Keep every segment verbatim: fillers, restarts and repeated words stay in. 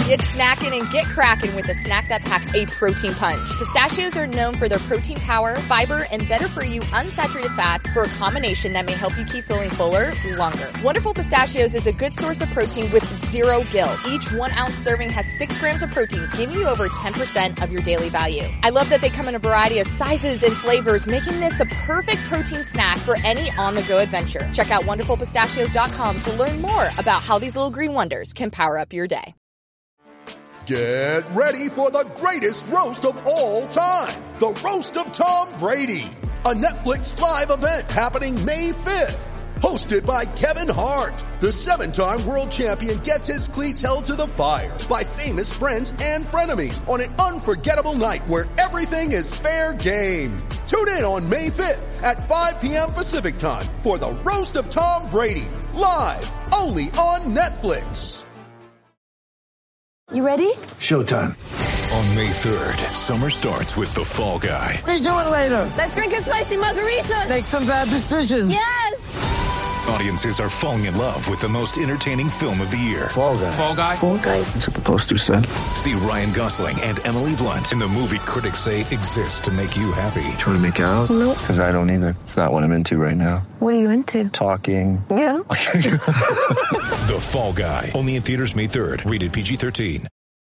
Get snacking and get cracking with a snack that packs a protein punch. Pistachios are known for their protein power, fiber, and better-for-you unsaturated fats for a combination that may help you keep feeling fuller longer. Wonderful Pistachios is a good source of protein with zero guilt. Each one-ounce serving has six grams of protein, giving you over ten percent of your daily value. I love that they come in a variety of sizes and flavors, making this the perfect protein snack for any on-the-go adventure. Check out wonderful pistachios dot com to learn more about how these little green wonders can power up your day. Get ready for the greatest roast of all time, the Roast of Tom Brady, a Netflix live event happening May fifth. Hosted by Kevin Hart, the seven-time world champion gets his cleats held to the fire by famous friends and frenemies on an unforgettable night where everything is fair game. Tune in on May fifth at five p.m. Pacific time for the Roast of Tom Brady, live only on Netflix. You ready? Showtime. On May third, summer starts with The Fall Guy. Let's do it later. Let's drink a spicy margarita. Make some bad decisions. Yes! Audiences are falling in love with the most entertaining film of the year. Fall Guy. Fall Guy? Fall Guy. That's what the poster said. See Ryan Gosling and Emily Blunt in the movie critics say exists to make you happy. Trying to make it out? Nope. Because I don't either. It's not what I'm into right now. What are you into? Talking. Yeah. The Fall Guy. Only in theaters May third. Rated P G thirteen.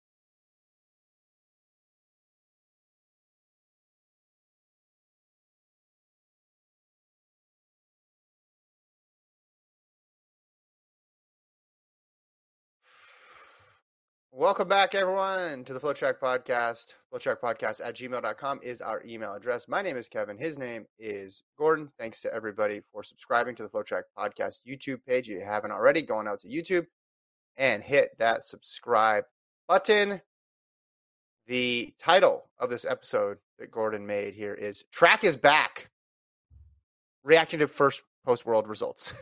Welcome back, everyone, to the FlowTrack Podcast. FlowTrackPodcast at gmail dot com is our email address. My name is Kevin. His name is Gordon. Thanks to everybody for subscribing to the FlowTrack Podcast YouTube page. If you haven't already, going out to YouTube and hit that subscribe button. The title of this episode that Gordon made here is Track is Back. Reacting to first post-world results.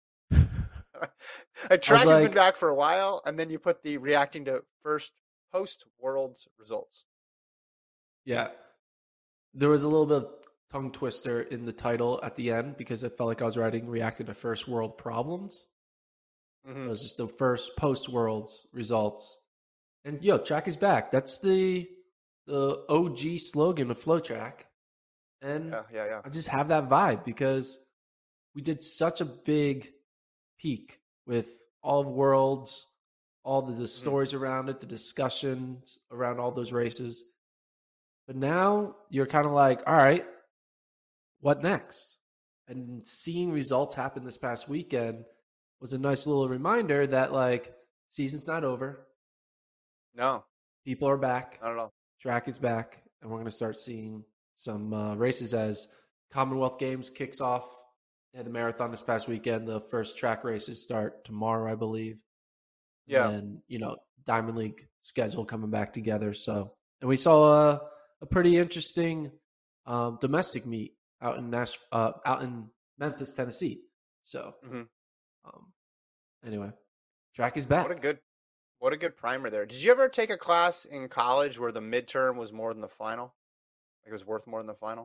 A track like, has been back for a while, and then you put the reacting to first post-world's results. Yeah. There was a little bit of tongue twister in the title at the end because it felt like I was writing reacting to first world problems. Mm-hmm. It was just the first post-world's results. And, yo, track is back. That's the the O G slogan of FlowTrack. And yeah, yeah, yeah. I just have that vibe because we did such a big peak with all of Worlds, all the, the stories mm-hmm. around it, the discussions around all those races. But now you're kind of like, all right, what next? And seeing results happen this past weekend was a nice little reminder that, like, season's not over. No. People are back. Not at all. Track is back. And we're going to start seeing some uh, races as Commonwealth Games kicks off. Yeah, the marathon this past weekend. The first track races start tomorrow, I believe. Yeah. And, you know, Diamond League schedule coming back together. So, and we saw a, a pretty interesting um, domestic meet out in Nash, uh, out in Memphis, Tennessee. So, mm-hmm. um, anyway, track is back. What a good, what a good primer there. Did you ever take a class in college where the midterm was more than the final? Like it was worth more than the final?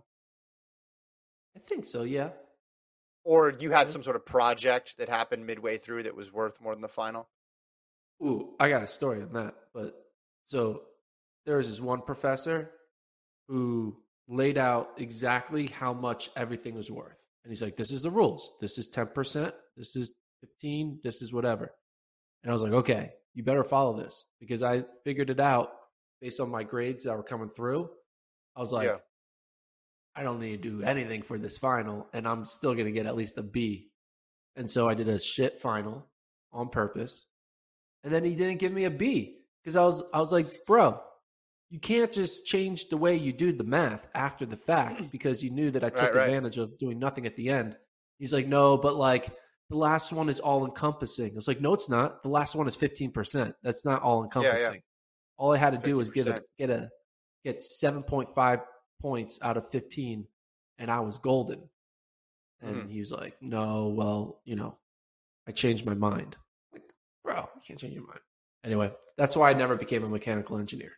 I think so, yeah. Or you had some sort of project that happened midway through that was worth more than the final? Ooh, I got a story on that. But so there was this one professor who laid out exactly how much everything was worth. And he's like, this is the rules. This is ten percent. This is fifteen. This is whatever. And I was like, okay, you better follow this because I figured it out based on my grades that were coming through. I was like, yeah. I don't need to do anything for this final, and I'm still going to get at least a B. And so I did a shit final on purpose. And then he didn't give me a B because I was I was like, bro, you can't just change the way you do the math after the fact because you knew that I took right, right. advantage of doing nothing at the end. He's like, no, but like the last one is all encompassing. It's like, no, it's not. The last one is fifteen percent. That's not all encompassing. Yeah, yeah. All I had to do was give it, get a get seven point five points out of fifteen, and I was golden. And mm-hmm. he was like, no, well, you know, I changed my mind. I'm like, bro, you can't change your mind. Anyway, that's why I never became a mechanical engineer.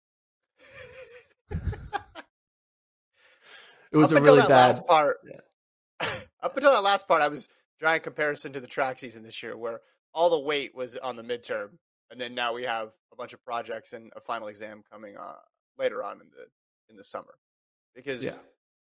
It was Up a really that bad last part. Yeah. Up until that last part, I was drawing comparison to the track season this year, where all the weight was on the midterm, and then now we have a bunch of projects and a final exam coming uh, later on in the in the summer, because Yeah.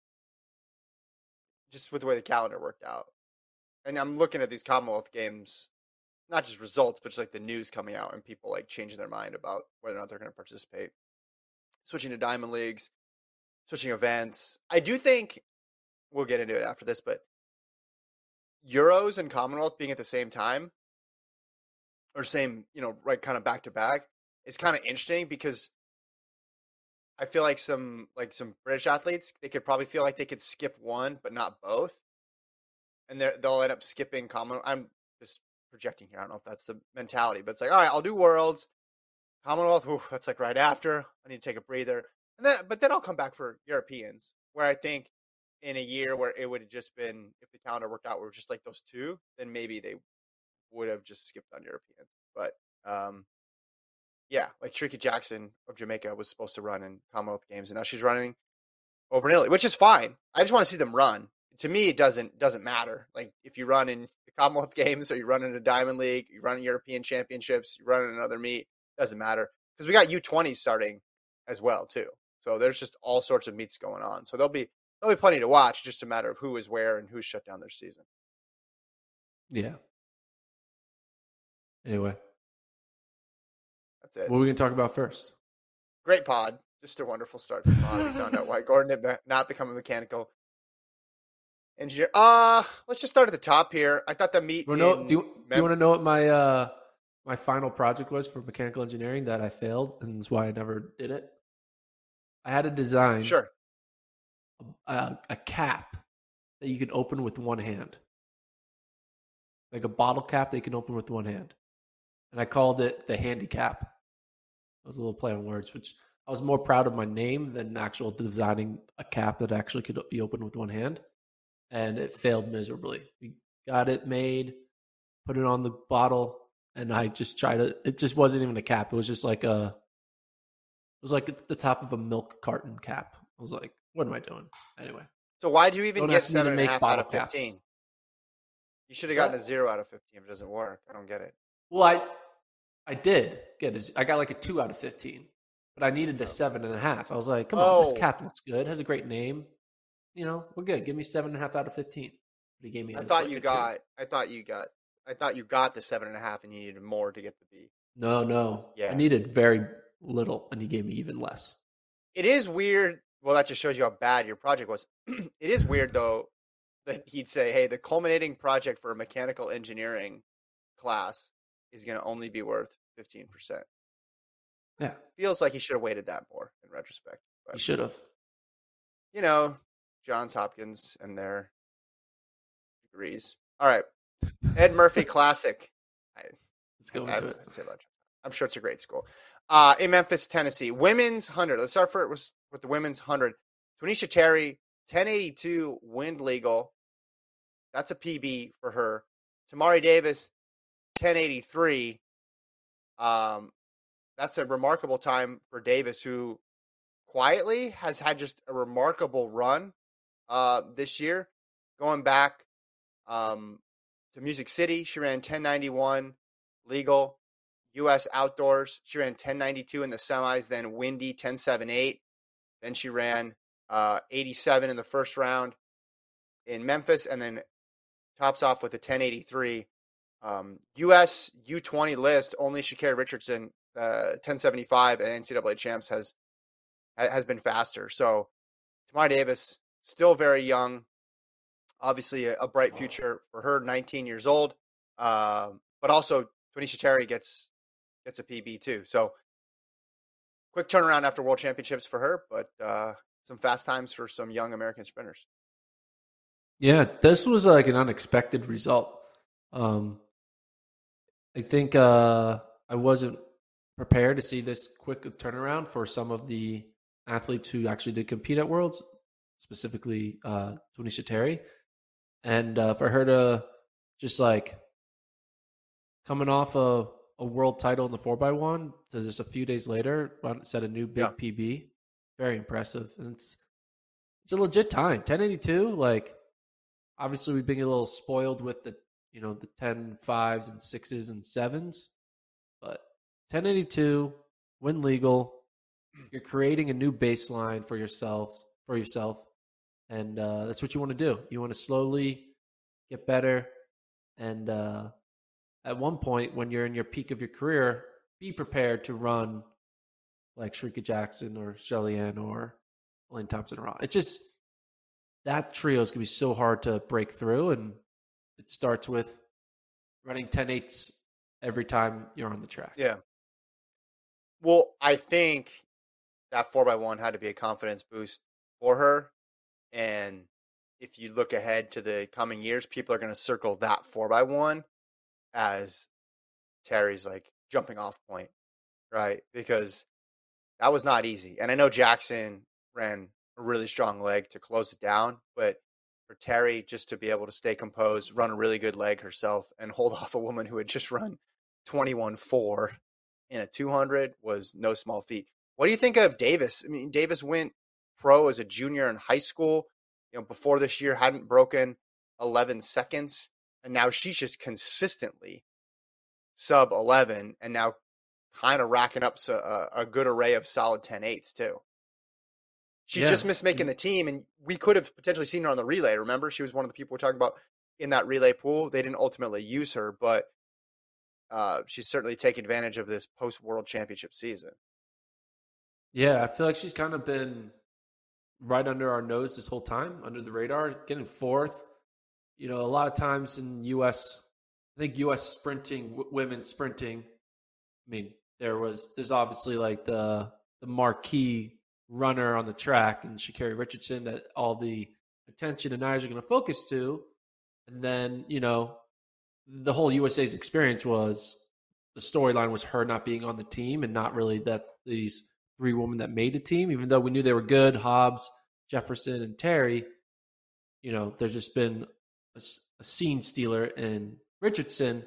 just with the way the calendar worked out. And I'm looking at these Commonwealth games, not just results, but just like the news coming out and people like changing their mind about whether or not they're going to participate, switching to diamond leagues, switching events. I do think we'll get into it after this, but Euros and Commonwealth being at the same time or same, you know, right kind of back to back is kind of interesting, because I feel like some like some British athletes, they could probably feel like they could skip one but not both, and they they'll end up skipping Commonwealth. I'm just projecting here. I don't know if that's the mentality, but it's like, all right, I'll do Worlds, Commonwealth. Ooh, that's like right after. I need to take a breather, and then but then I'll come back for Europeans, where I think in a year where it would have just been, if the calendar worked out, were just like those two, then maybe they would have just skipped on European. But um, yeah, like Shrika Jackson of Jamaica was supposed to run in Commonwealth Games, and now she's running over in Italy, which is fine. I just want to see them run. To me, it doesn't doesn't matter. Like if you run in the Commonwealth Games, or you run in a Diamond League, you run in European Championships, you run in another meet, doesn't matter, because we got U twenty starting as well too. So there's just all sorts of meets going on. So there'll be there'll be plenty to watch. Just a matter of who is where and who's shut down their season. Yeah. Anyway, that's it. What are we going to talk about first? Great pod. Just a wonderful start to the pod. We found out why Gordon had not become a mechanical engineer. Uh, let's just start at the top here. I thought the meet. Well, no, in do you, Mem- do you want to know what my uh, my final project was for mechanical engineering that I failed, and that's why I never did it? I had to design Sure. a, a cap that you can open with one hand, like a bottle cap that you can open with one hand. And I called it the handicap. It was a little play on words, which I was more proud of my name than actual designing a cap that actually could be opened with one hand. And it failed miserably. We got it made, put it on the bottle, and I just tried to, it just wasn't even a cap. It was just like a, it was like at the top of a milk carton cap. I was like, what am I doing? Anyway. So why do you even Don't get ask me to seven and a make half out of bottle caps. fifteen? You should have What's gotten that? a zero out of fifteen if it doesn't work. I don't get it. Well, I I did get a, I got like a two out of fifteen, but I needed a seven and a half. I was like, come on, this Oh. cap looks good, has a great name. You know, we're good. Give me seven and a half out of fifteen. But he gave me. I a- thought like you a two. got. I thought you got. I thought you got the seven and a half, and you needed more to get the B. No, no. Yeah. I needed very little, and he gave me even less. It is weird. Well, that just shows you how bad your project was. It is weird though that he'd say, "Hey, the culminating project for a mechanical engineering class is going to only be worth fifteen percent." Yeah, Feels like he should have waited that more in retrospect. he But should have. you know, Johns Hopkins and their degrees. All right, Ed Murphy Classic. I, Let's go I have into nothing it. to say about Johns. I'm sure it's a great school. Uh, in Memphis, Tennessee, women's hundred. Let's start for with, with the women's hundred. Tanisha Terry, ten eighty-two wind legal. That's a P B for her. Tamari Davis, ten eighty-three. Um, that's a remarkable time for Davis, who quietly has had just a remarkable run uh, this year. Going back um, to Music City, she ran ten ninety-one legal. U S Outdoors, she ran ten ninety-two in the semis, then Windy ten seventy-eight. Then she ran uh, eighty-seven in the first round in Memphis, and then tops off with a ten eighty-three. Um, U S U twenty list, only Sha'Carri Richardson, uh, ten seventy-five, and N C double A champs has has been faster. So Tamari Davis, still very young, obviously a, a bright future for her, nineteen years old, uh, but also Tanisha Terry gets gets a P B too. So quick turnaround after World Championships for her, but uh, some fast times for some young American sprinters. Yeah, this was like an unexpected result. Um, I think uh, I wasn't prepared to see this quick turnaround for some of the athletes who actually did compete at Worlds, specifically uh, Tanisha Terry. And uh, for her to just like coming off a, a world title in the four by one to just a few days later run, set a new big Yeah. P B, very impressive. And it's it's a legit time. ten eighty-two, like obviously we've been a little spoiled with the you know the ten fives and sixes and sevens, but ten eighty-two win legal. You're creating a new baseline for yourselves, for yourself. And uh, that's what you want to do. You want to slowly get better. And uh, at one point, when you're in your peak of your career, be prepared to run like Shrika Jackson or Shelly Ann or Elaine Thompson-Raw. It's just, that trio is going to be so hard to break through. And it starts with running ten eights every time you're on the track. Yeah. Well, I think that four by one had to be a confidence boost for her. And if you look ahead to the coming years, people are going to circle that four by one as Terry's like jumping off point, right? Because that was not easy. And I know Jackson ran a really strong leg to close it down, but for Terry just to be able to stay composed, run a really good leg herself, and hold off a woman who had just run twenty-one four in a two hundred was no small feat. What do you think of Davis? I mean, Davis went pro as a junior in high school. You know, before this year, hadn't broken eleven seconds, and now she's just consistently sub eleven, and now kind of racking up a, a good array of solid ten eights too. She Yeah. just missed making the team, and we could have potentially seen her on the relay. Remember, she was one of the people we're talking about in that relay pool. They didn't ultimately use her, but uh, she's certainly taking advantage of this post-World Championship season. Yeah, I feel like she's kind of been right under our nose this whole time, under the radar, getting fourth. You know, a lot of times in U S, I think U S sprinting, w- women sprinting, I mean, there was, there's obviously like the the marquee runner on the track and Sha'Carri Richardson that all the attention and eyes are going to focus to. And then, you know, the whole U S A's experience was, the storyline was her not being on the team and not really that these three women that made the team, even though we knew they were good, Hobbs, Jefferson, and Terry. You know, there's just been a, a scene stealer in Richardson.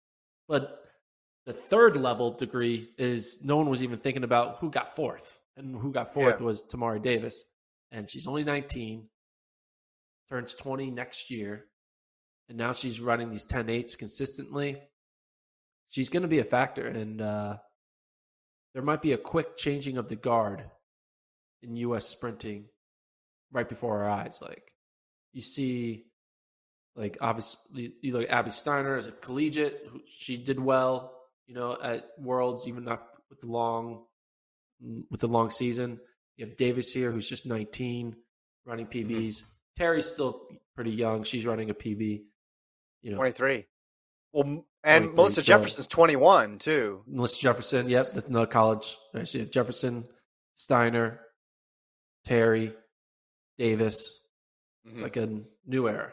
But the third level degree is no one was even thinking about who got fourth. And who got fourth Yeah. was Tamari Davis. And she's only nineteen, turns twenty next year. And now she's running these ten eights consistently. She's going to be a factor. And uh, there might be a quick changing of the guard in U S sprinting right before our eyes. Like, you see, like, obviously, you look at Abby Steiner as a collegiate. Who, she did well, you know, at Worlds, even not with the long, with the long season. You have Davis here, who's just nineteen, running P Bs. Mm-hmm. Terry's still pretty young. She's running a P B. You know, twenty-three. Well, and Melissa so, Jefferson's twenty-one too. Melissa Jefferson, yep, that's another college. I see it. Jefferson, Steiner, Terry, Davis. Mm-hmm. It's like a new era.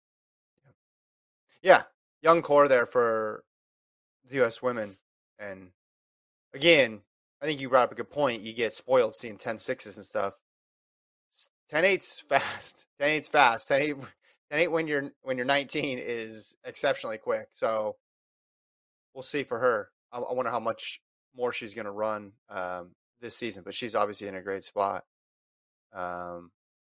Yeah, young core there for the U S women. And again, I think you brought up a good point. You get spoiled seeing ten sixes and stuff. ten eight's fast. ten eight's fast. ten eight, ten eight when you're when you're nineteen is exceptionally quick. So we'll see for her. I, I wonder how much more she's going to run um, this season, but she's obviously in a great spot. Um,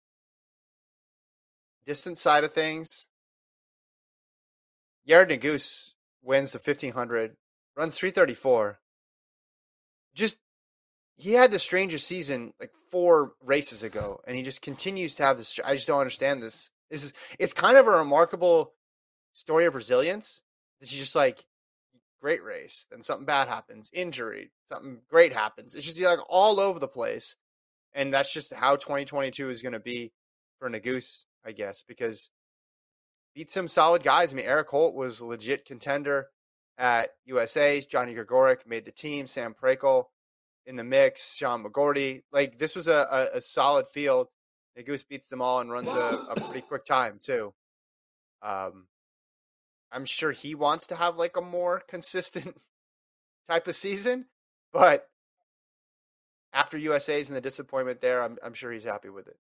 distance side of things, Yared Nuguse wins the fifteen hundred, runs three thirty-four. Just, he had the strangest season like four races ago, and he just continues to have this. I just don't understand this. This is, it's kind of a remarkable story of resilience that you just like, great race, then something bad happens, injury, something great happens. It's just like all over the place. And that's just how twenty twenty-two is going to be for Nuguse, I guess, because beat some solid guys. I mean, Eric Holt was a legit contender at U S A's. Johnny Gregorek made the team. Sam Prakel in the mix. Sean McGorty. Like, this was a, a, a solid field. Nuguse beats them all and runs a, a pretty quick time, too. Um, I'm sure he wants to have, like, a more consistent type of season. But after U S A's and the disappointment there, I'm, I'm sure he's happy with it.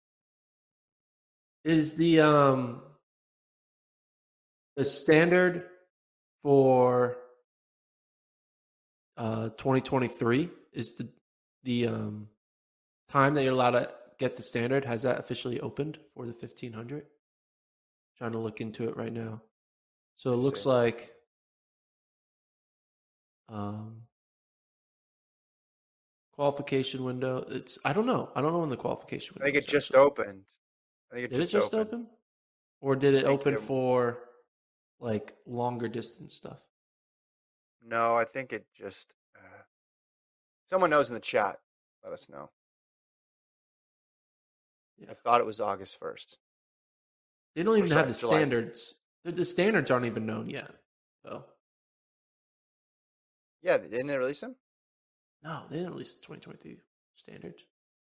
Is the um the standard for uh twenty twenty-three is the the um time that you're allowed to get the standard, has that officially opened for the fifteen hundred? Trying to look into it right now. So it looks like um qualification window. It's I don't know. I don't know when the qualification I window. think it is, just actually. opened. I think it Did just, it just opened. open, or did it I think open it- for like longer distance stuff? No, I think it just. Uh, someone knows in the chat. Let us know. Yeah. I thought it was August first. They don't even sorry, have the July. standards. The, the standards aren't even known yet, though. Yeah, didn't they release them? No, they didn't release the twenty twenty-three standards.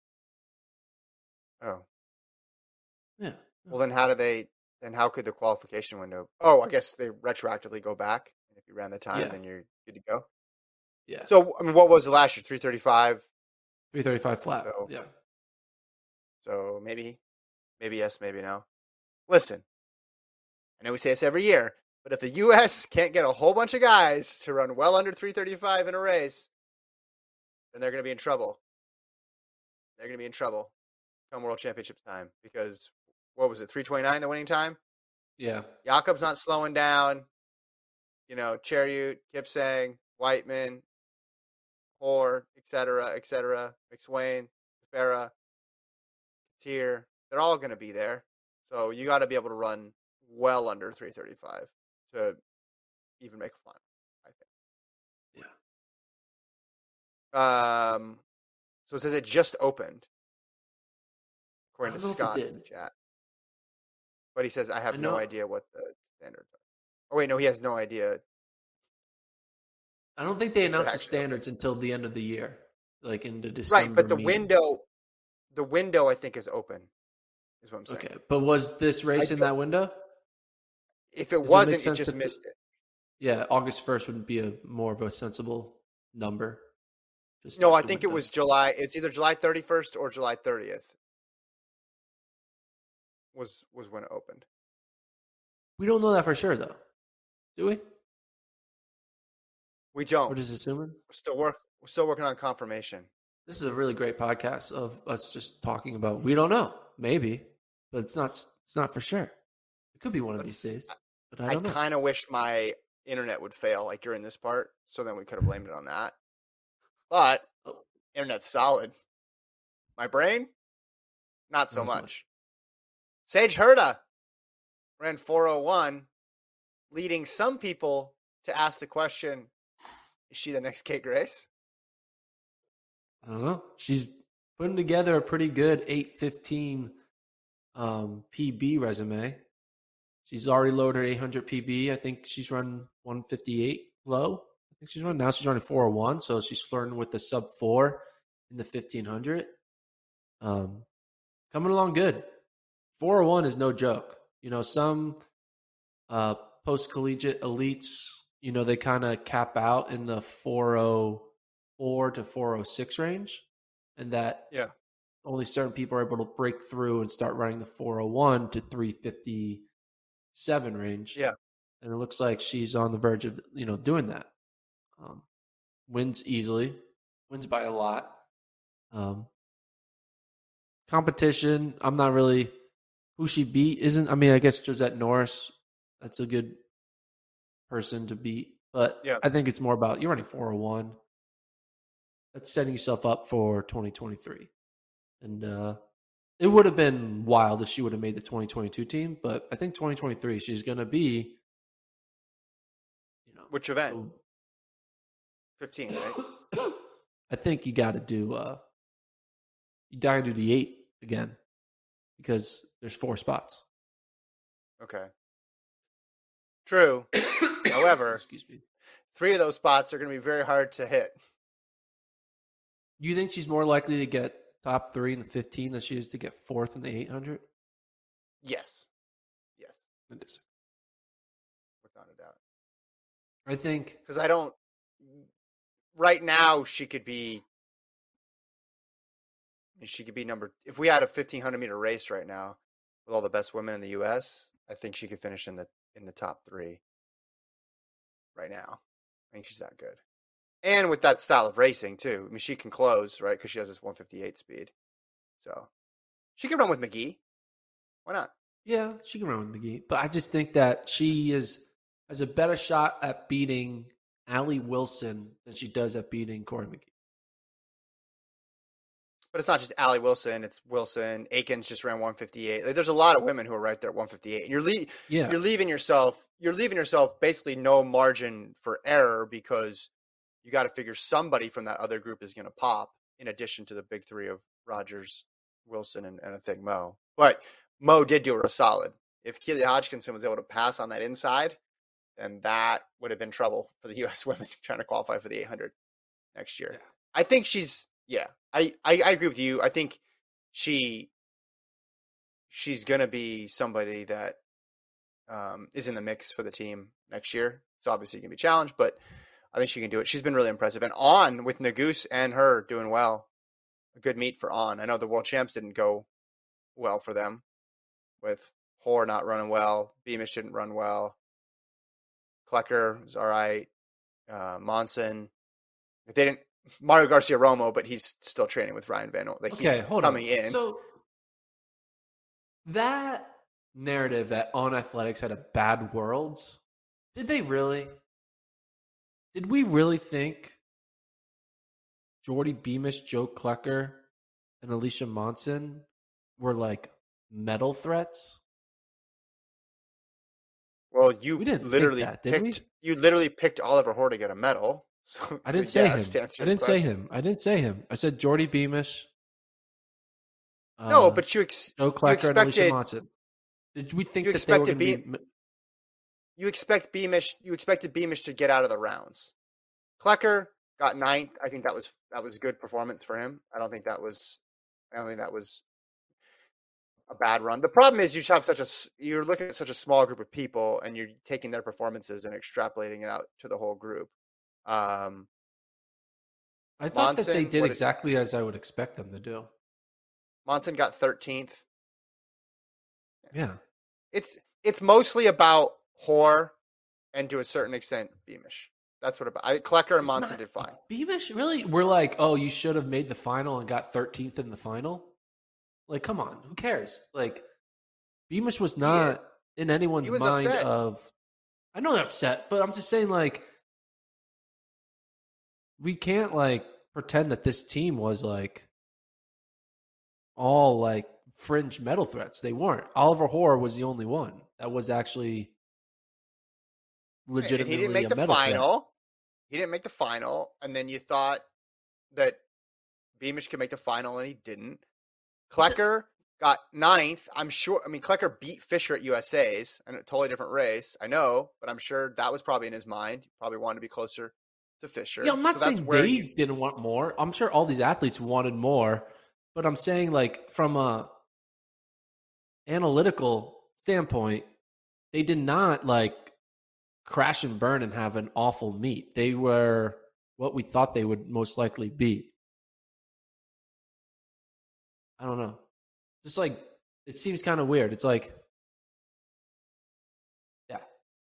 Oh, Yeah. well then how do they? Then how could the qualification window? Oh, I guess they retroactively go back, and if you ran the time, Yeah. then you're good to go. Yeah. So I mean, what was it last year? Three thirty-five. three thirty-five flat. So- yeah. So maybe, maybe yes, maybe no. Listen, I know we say this every year, but if the U S can't get a whole bunch of guys to run well under three thirty-five in a race, then they're going to be in trouble. They're going to be in trouble come World Championship time because what was it, three twenty-nine the winning time? Yeah. Jakob's not slowing down. You know, Cheruiyot, Kipsang, Whiteman, Hoare, et cetera, et cetera, McSwain, Farah, Tier, they're all going to be there. So you got to be able to run well under three thirty-five to even make fun, I think. Yeah. Um, so it says it just opened, according I to don't know if it Scott in the did. chat. But he says, I have I no know- idea what the standards are. Oh, wait, no, he has no idea. I don't think they announced the actually open. standards until the end of the year, like into December. Right, but the meeting. window, the window, I think, is open, is what I'm saying. Okay, but was this race I in don't- that window? If it Does it make wasn't, it sense just to- missed it. Yeah, August first would be a more of a sensible number. Just No, like I the think it window. was July. It's either July thirty-first or July thirtieth. Was was when it opened. We don't know that for sure, though. Do we? We don't. We're just assuming. We're still work. We're still working on confirmation. This is a really great podcast of us just talking about. We don't know, maybe, but it's not. It's not for sure. It could be one of Let's- these days, but I I don't know. kind of wish my internet would fail like during this part, so then we could have blamed it on that. But Oh. internet's solid. My brain, not so Not as much. much. Sage Herda ran four oh one, leading some people to ask the question: is she the next Kate Grace? I don't know. She's putting together a pretty good eight fifteen um, P B resume. She's already lowered her eight hundred P B. I think she's run one fifty-eight low. I think she's run now. She's running four oh one, so she's flirting with the sub four in the fifteen hundred. Um, coming along good. four oh one is no joke. You know, some uh, post collegiate elites, you know, they kind of cap out in the four oh four to four oh six range, and that Yeah. only certain people are able to break through and start running the four oh one to three fifty-seven range. Yeah. And it looks like she's on the verge of, you know, doing that. Um, wins easily, wins by a lot. Um, competition, I'm not really who she beat. Isn't I mean, I guess Josette Norris, that's a good person to beat, but Yeah. I think it's more about you're running four oh one. That's setting yourself up for twenty twenty-three. And uh, it would have been wild if she would have made the twenty twenty-two team, but I think twenty twenty-three she's going to be, you know, Which event? so- fifteen, right? I think you got to do uh, you got to do the eight again because there's four spots. Okay. True. However, Excuse me. three of those spots are going to be very hard to hit. You think she's more likely to get top three in the fifteen than she is to get fourth in the eight hundred? Yes. Yes. Without a doubt. I think Because I don't. Right now, she could be. She could be number. If we had a fifteen hundred meter race right now with all the best women in the U S, I think she could finish in the in the top three. Right now, I think she's that good, and with that style of racing too. I mean, she can close right because she has this one fifty-eight speed, so she can run with McGee. Why not? yeah, she can run with McGee, but I just think that she is has a better shot at beating Allie Wilson than she does at beating Corey McGee. but it's not just Allie Wilson. It's Wilson. Aikens just ran one fifty-eight. Like, there's a lot of women who are right there at one fifty-eight. And you're le- Yeah. you're leaving yourself you're leaving yourself basically no margin for error because you got to figure somebody from that other group is going to pop in addition to the big three of Rogers, Wilson, and, and I think Mo. But Mo did do her a solid. If Keely Hodgkinson was able to pass on that inside, then that would have been trouble for the U S women trying to qualify for the eight hundred next year. Yeah. I think she's yeah. I, I, I agree with you. I think she she's gonna be somebody that um, is in the mix for the team next year. It's obviously gonna be a challenge, but I think she can do it. She's been really impressive. And On with Nagus and her doing well. A good meet for On. I know the world champs didn't go well for them with Hoare not running well. Beamish didn't run well. Klecker was all right. Uh, Monson. If they didn't Mario Garcia Romo, but he's still training with Ryan Van. Like Okay, he's hold coming on. in. So that narrative that On Athletics had a bad Worlds, did they really? Did we really think Jordy Beamish, Joe Klecker, and Alicia Monson were like medal threats? Well, you We didn't think literally that, did we? picked you literally picked Oliver Hoare to get a medal. So, I didn't so say yes, to him. answer I your didn't say question. him. I didn't say him. I said Jordy Beamish. No, uh, but you, ex- Joe you Klecker and Alicia expected Monson. Did we think you that they were going expected to be? you expect Beamish you expected Beamish to get out of the rounds. Klecker got ninth. I think that was that was a good performance for him. I don't think that was I don't think that was a bad run. The problem is you just have such a s- you're looking at such a small group of people and you're taking their performances and extrapolating it out to the whole group. Um, I thought that they Monson, did what did- exactly as I would expect them to do. Monson got thirteenth. Yeah. It's it's mostly about Hoare and to a certain extent Beamish. That's what about I, Klecker and It's Monson not- did fine. Beamish, really? We're like, oh, you should have made the final and got thirteenth in the final? Like, come on. Who cares? Like, Beamish was not in anyone's he was mind upset. of. I know they're upset, but I'm just saying, like, we can't, like, pretend that this team was, like, all, like, fringe medal threats. They weren't. Oliver Hoare was the only one that was actually And legitimately he didn't make a the medal threat. final. He didn't make the final, and then you thought that Beamish could make the final, and he didn't. Klecker got ninth. I'm sure. I mean, Klecker beat Fisher at U S A's, and a totally different race. I know, but I'm sure that was probably in his mind. He probably wanted to be closer to Fisher. Yeah, I'm not So that's saying where they you- didn't want more. I'm sure all these athletes wanted more, but I'm saying, like, from a analytical standpoint, they did not like crash and burn and have an awful meet. They were what we thought they would most likely be. I don't know. Just like it seems kind of weird. It's like, yeah,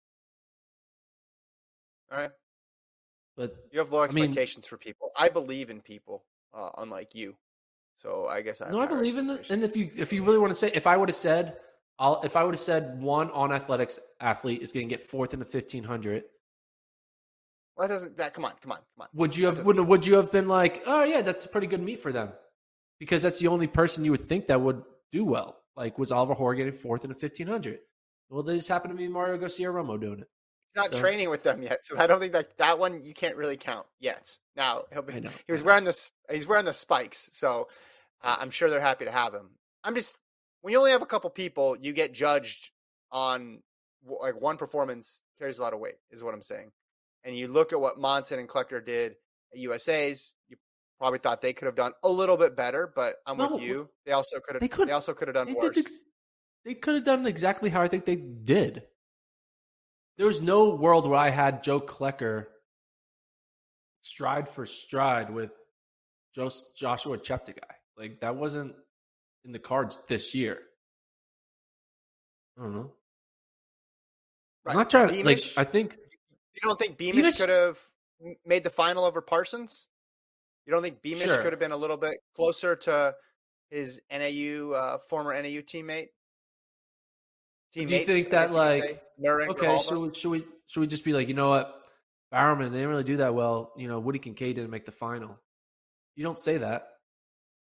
All right. but You have low I mean- expectations for people. I believe in people, uh, unlike you. So I guess I have no, I higher believe in it. expectations. And if you if you really want to say, if I would have said, I'll if I would have said one on athletics athlete is going to get fourth in the fifteen hundred, Well, that doesn't. That come on, come on, come on. would you That have would would you have been like, oh yeah, that's a pretty good meet for them, because that's the only person you would think that would do well. Like, was Oliver Hoare getting fourth in the fifteen hundred? Well, they just happened to be Mario Garcia Romo doing it. He's not So- training with them yet, so I don't think that that one you can't really count yet. Now he'll I be. know. He was wearing the s- he's wearing the spikes, so uh, I'm sure they're happy to have him. I'm just when you only have a couple people, you get judged on w- like one performance carries a lot of weight, is what I'm saying. And you look at what Monson and Klecker did at U S A's, you probably thought they could have done a little bit better, but I'm No, with you. They also could they have. could- They also could have done They worse. did. Ex- they could have done exactly how I think they did. There was no world where I had Joe Klecker stride for stride with Jos- Joshua Cheptegei. Like, that wasn't in the cards this year. I don't know. Right. I'm not trying to like. Beamish- I think You don't think Beamish, Beamish- could have m- made the final over Parsons? You don't think Beamish Sure. could have been a little bit closer to his N A U uh, former N A U teammate? Do you Teammates, think I that, guess you could like, say? Murray, okay, Grijalva? should we, should we should we just be like, you know what, Bowerman, they didn't really do that well. You know, Woody Kincaid didn't make the final. You don't say that,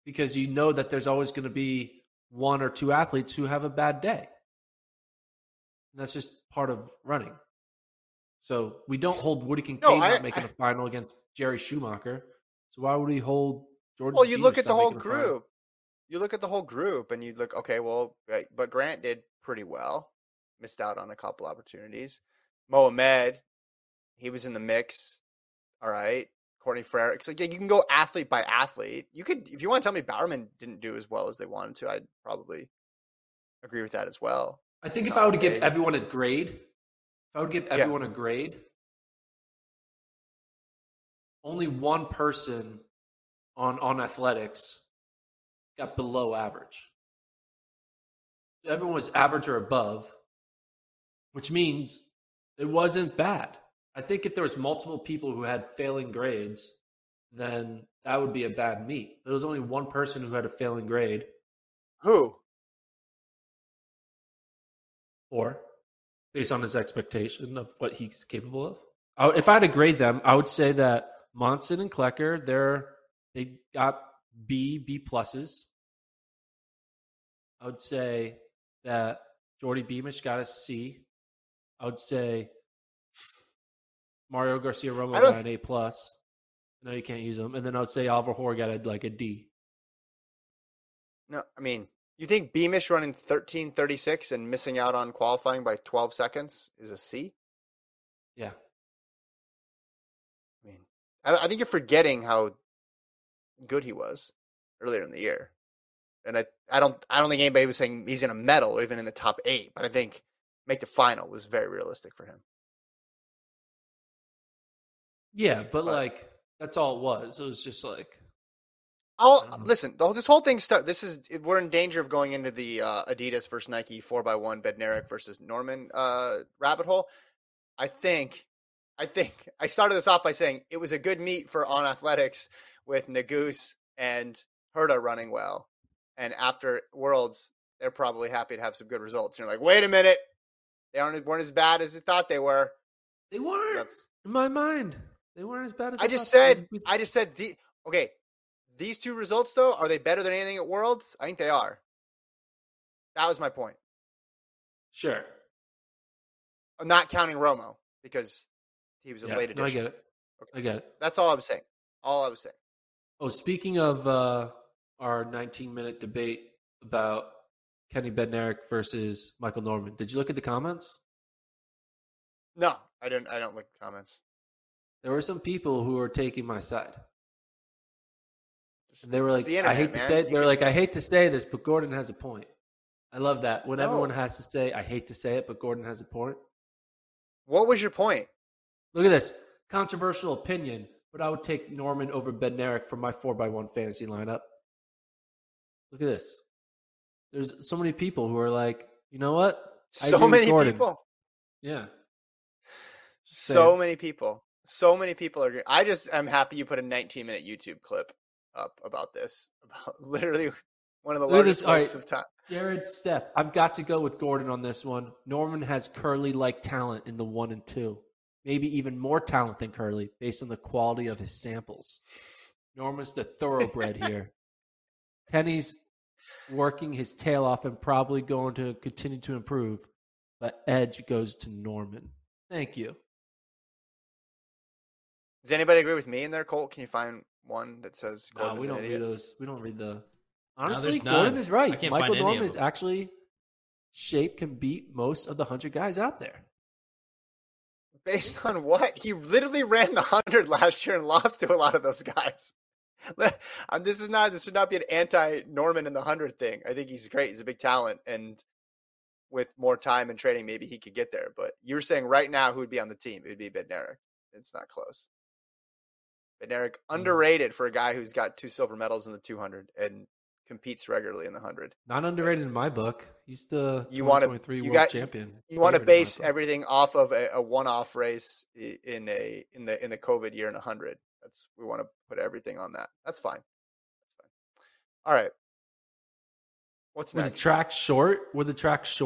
because you know that there's always going to be one or two athletes who have a bad day. And that's just part of running. So we don't hold Woody Kincaid No, I- not making a final against Jerry Schumacher. So why would we hold Jordan? Well, you look Beamish at the not whole making a final? group. You look at the whole group, and you look, okay, well, right, but Grant did pretty well. Missed out on a couple opportunities. Mohamed, he was in the mix. All right. Courtney Frere. It's like, yeah, you can go athlete by athlete. You could, if you want to tell me Bowerman didn't do as well as they wanted to, I'd probably agree with that as well. I think It's if I not were to give big. everyone a grade, if I would give everyone a grade, only one person on on athletics got below average. Everyone was average or above, which means it wasn't bad. I think if there was multiple people who had failing grades, then that would be a bad meet. There was only one person who had a failing grade, Who? or based on his expectation of what he's capable of. I, would- if I had to grade them, I would say that Monson and Klecker, they're they got B, B pluses. I would say that Jordy Beamish got a C. I would say Mario Garcia Romo I don't- got an A plus. No, you can't use them. And then I would say Oliver Hoare got a, like a D. No, I mean, you think Beamish running thirteen thirty-six and missing out on qualifying by twelve seconds is a C? Yeah. I mean, I, I think you're forgetting how good he was earlier in the year. And I, I don't I don't think anybody was saying he's in a medal or even in the top eight, but I think make the final was very realistic for him. Yeah, but, But- like that's all it was. It was just like I'll I don't know. listen. The, this whole thing start. This is we're in danger of going into the uh, Adidas versus Nike four by one Bednarik versus Norman uh, rabbit hole. I think, I think I started this off by saying it was a good meet for On Athletics with Nagoose and Herta running well, and after Worlds, they're probably happy to have some good results. And you're like, wait a minute, they aren't weren't as bad as they thought they were. they weren't That's in my mind. They weren't as bad as I just thought they said. was. I just said the okay. These two results, though, are they better than anything at Worlds? I think they are. That was my point. Sure. I'm not counting Romo because he was a Yeah, late no, I addition. get it. I get it. That's all I was saying. All I was saying. Oh, speaking of uh, our nineteen minute debate about Kenny Bednarik versus Michael Norman, did you look at the comments? No, I didn't. I don't look at comments. There were some people who were taking my side. Just- And they were it's like, the I internet, hate to man. say it. You They were can- like, I hate to say this, but Gordon has a point. I love that. When No. everyone has to say, I hate to say it, but Gordon has a point. What was your point? Look at this. Controversial opinion, but I would take Norman over Bednarik for my four by one fantasy lineup. Look at this. There's so many people who are like, you know what? I So agree with many Gordon. people. Yeah. Just So saying. many people. So many people are. I just am happy you put a nineteen minute YouTube clip up about this. About literally one of the Look at largest this. All right. waste of time. Jared Stepp. I've got to go with Gordon on this one. Norman has Curly-like talent in the one and two. Maybe even more talent than Curly based on the quality of his samples. Norman's the thoroughbred here. Kenny's working his tail off and probably going to continue to improve, but edge goes to Norman. Thank you. Does anybody agree with me in there, Colt? Can you find one that says No, Gordon's we an don't idiot? read those. We don't read the. Honestly, there's Gordon none. is I right. can't Michael find any of Norman is them. actually shape can beat most of the hundred guys out there. Based on what? He literally ran the hundred last year and lost to a lot of those guys. Um, this is not. This should not be an anti-Norman in the hundred thing. I think he's great. He's a big talent, and with more time and training, maybe he could get there. But you're saying right now, who would be on the team? It would be Bednarik. It's not close. Bednarik underrated for a guy who's got two silver medals in the two hundred and competes regularly in the hundred. Not underrated in my book. He's the You wanna- twenty twenty-three you world got- champion. You want to Favorite in my base book. everything off of a, a one-off race i- in a in the in the COVID year in a hundred. That's we want to put everything on that. That's fine. That's fine. All right. What's Were the next? track short? Were the track short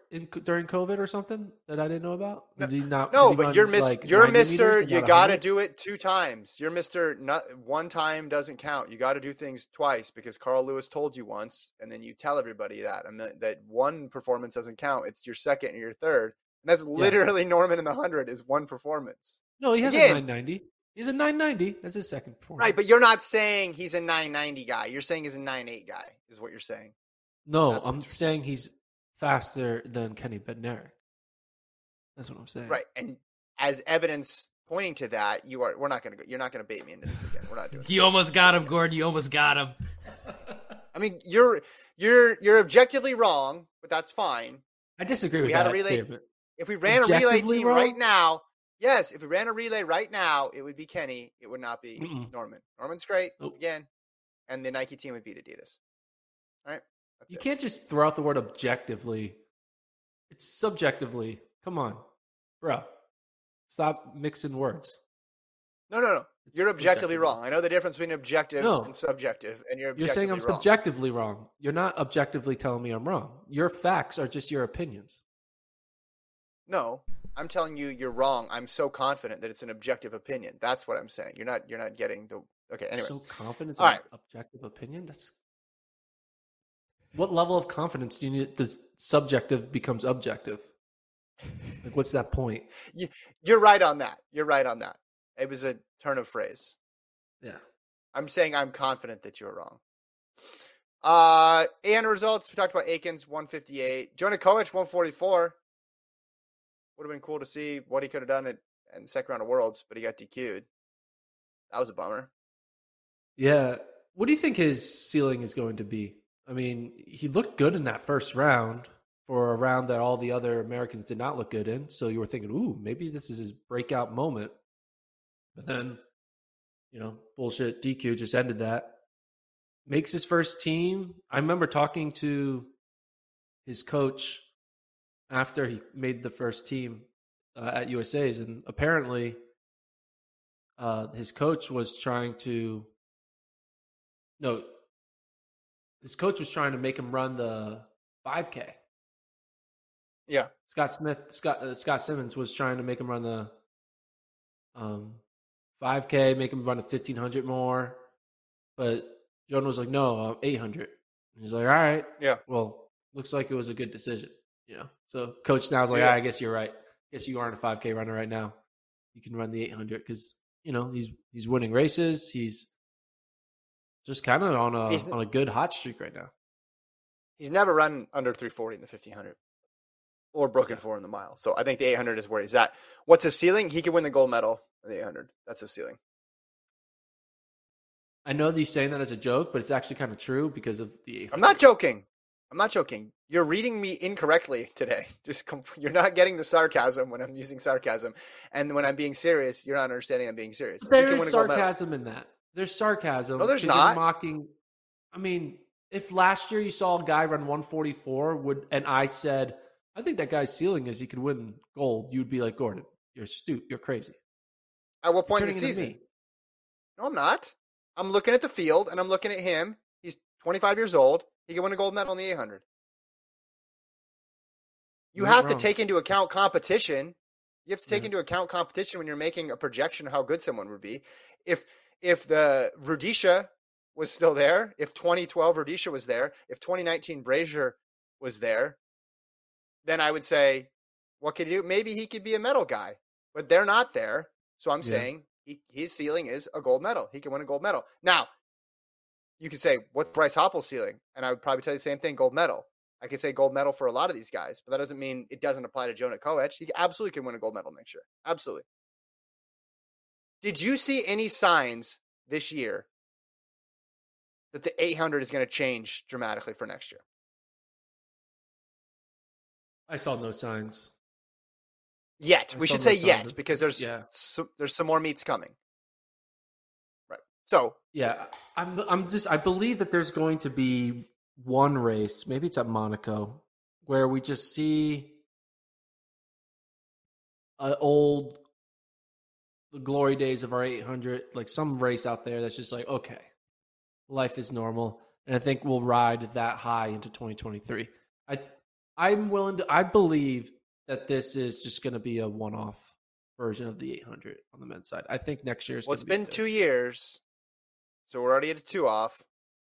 in during COVID or something that I didn't know about? Did he not? No, did he but run, you're mis- like, you're ninety Mister meters, but You not got to one hundred? do it two times. You're Mister Not one time doesn't count. You got to do things twice because Carl Lewis told you once, and then you tell everybody that I mean, that one performance doesn't count. It's your second and your third. And that's literally yeah. Norman in the hundred is one performance. No, he has Again, a nine ninety. He's a nine ninety. That's his second performance. Right, but you're not saying he's a nine ninety guy. You're saying he's a nine eight guy. Is what you're saying. No, that's I'm saying he's faster than Kenny Bednarik. That's what I'm saying. Right, and as evidence pointing to that, you are. We're not going to. You're not going to bait me into this again. We're not doing. You almost got him, Gordon. You almost got him. I mean, you're you're you're objectively wrong, but that's fine. I disagree if with we had that a relay, statement. If we ran a relay team wrong? right now, yes, if we ran a relay right now, it would be Kenny. It would not be Mm-mm. Norman. Norman's great Nope. again, and the Nike team would beat Adidas. All right, that's you it. can't just throw out the word objectively. It's subjectively. Come on, bro. Stop mixing words. No, no, no. It's You're objectively objectively. wrong. I know the difference between objective No. and subjective, and you're You're saying I'm wrong. subjectively wrong. You're not objectively telling me I'm wrong. Your facts are just your opinions. No, I'm telling you you're wrong. I'm so confident that it's an objective opinion. That's what I'm saying. You're not. You're not getting the. Okay. Anyway. So confidence All in right. objective opinion. That's what level of confidence do you need? The subjective becomes objective. Like, what's that point? You, you're right on that. You're right on that. It was a turn of phrase. Yeah. I'm saying I'm confident that you're wrong. Uh, eight hundred results. We talked about Akins, one fifty-eight. Jonah Koech, one forty-four. Would have been cool to see what he could have done at, in the second round of Worlds, but he got D Q'd. That was a bummer. Yeah. What do you think his ceiling is going to be? I mean, he looked good in that first round for a round that all the other Americans did not look good in. So you were thinking, ooh, maybe this is his breakout moment. But then, you know, bullshit D Q just ended that. Makes his first team. I remember talking to his coach after he made the first team uh, at U S A's, and apparently uh, his coach was trying to no, his coach was trying to make him run the five K. Yeah, Scott Smith, Scott uh, Scott Simmons was trying to make him run the um, five K, make him run a fifteen hundred more, but Jonah was like, "No, uh, eight hundred." He's like, "All right, yeah. Well, looks like it was a good decision." You know, so coach now is like, Yeah. ah, I guess you're right. Guess you aren't a five K runner right now. You can run the eight hundred because, you know, he's he's winning races. He's just kind of on a He's- on a good hot streak right now. He's never run under three forty in the fifteen hundred or broken Yeah. four in the mile. So I think the eight hundred is where he's at. What's his ceiling? He could win the gold medal in the eight hundred. That's his ceiling. I know that you're saying that as a joke, but it's actually kind of true because of the eight hundred. I'm not joking. I'm not joking. You're reading me incorrectly today. Just com- you're not getting the sarcasm when I'm using sarcasm, and when I'm being serious, you're not understanding I'm being serious. He There can is win a gold medal. sarcasm in that. There's sarcasm. No, there's 'cause you're not. mocking. I mean, if last year you saw a guy run one forty-four, would and I said, I think that guy's ceiling is he could win gold, you'd be like, Gordon, you're stupid. You're crazy. At what point in You're the turning into season? me. No, I'm not. I'm looking at the field, and I'm looking at him. He's twenty-five years old. He can win a gold medal in the eight hundred. You You're have wrong. to take into account competition. You have to take Yeah. into account competition when you're making a projection of how good someone would be. If if the Rudisha was still there, if twenty twelve Rudisha was there, if twenty nineteen Brazier was there, then I would say, what could he do? Maybe he could be a medal guy, but they're not there. So I'm Yeah. saying he, his ceiling is a gold medal. He can win a gold medal. Now, you could say, what's Bryce Hoppel's ceiling? And I would probably tell you the same thing, gold medal. I could say gold medal for a lot of these guys, but that doesn't mean it doesn't apply to Jonah Koech. He absolutely can win a gold medal next year. Absolutely. Did you see any signs this year that the eight hundred is going to change dramatically for next year? I saw no signs. Yet. I We saw should no say signs yet of- because there's yeah. some, there's some more meets coming. Right. So, Yeah, I'm. I'm just. I believe that there's going to be one race. Maybe it's at Monaco, where we just see an old the glory days of our eight hundred, like some race out there that's just like, okay, life is normal, and I think we'll ride that high into twenty twenty-three. I I'm willing to. I believe that this is just going to be a one-off version of the eight hundred on the men's side. I think next year is. Well, it's be been two years, so we're already at a two off.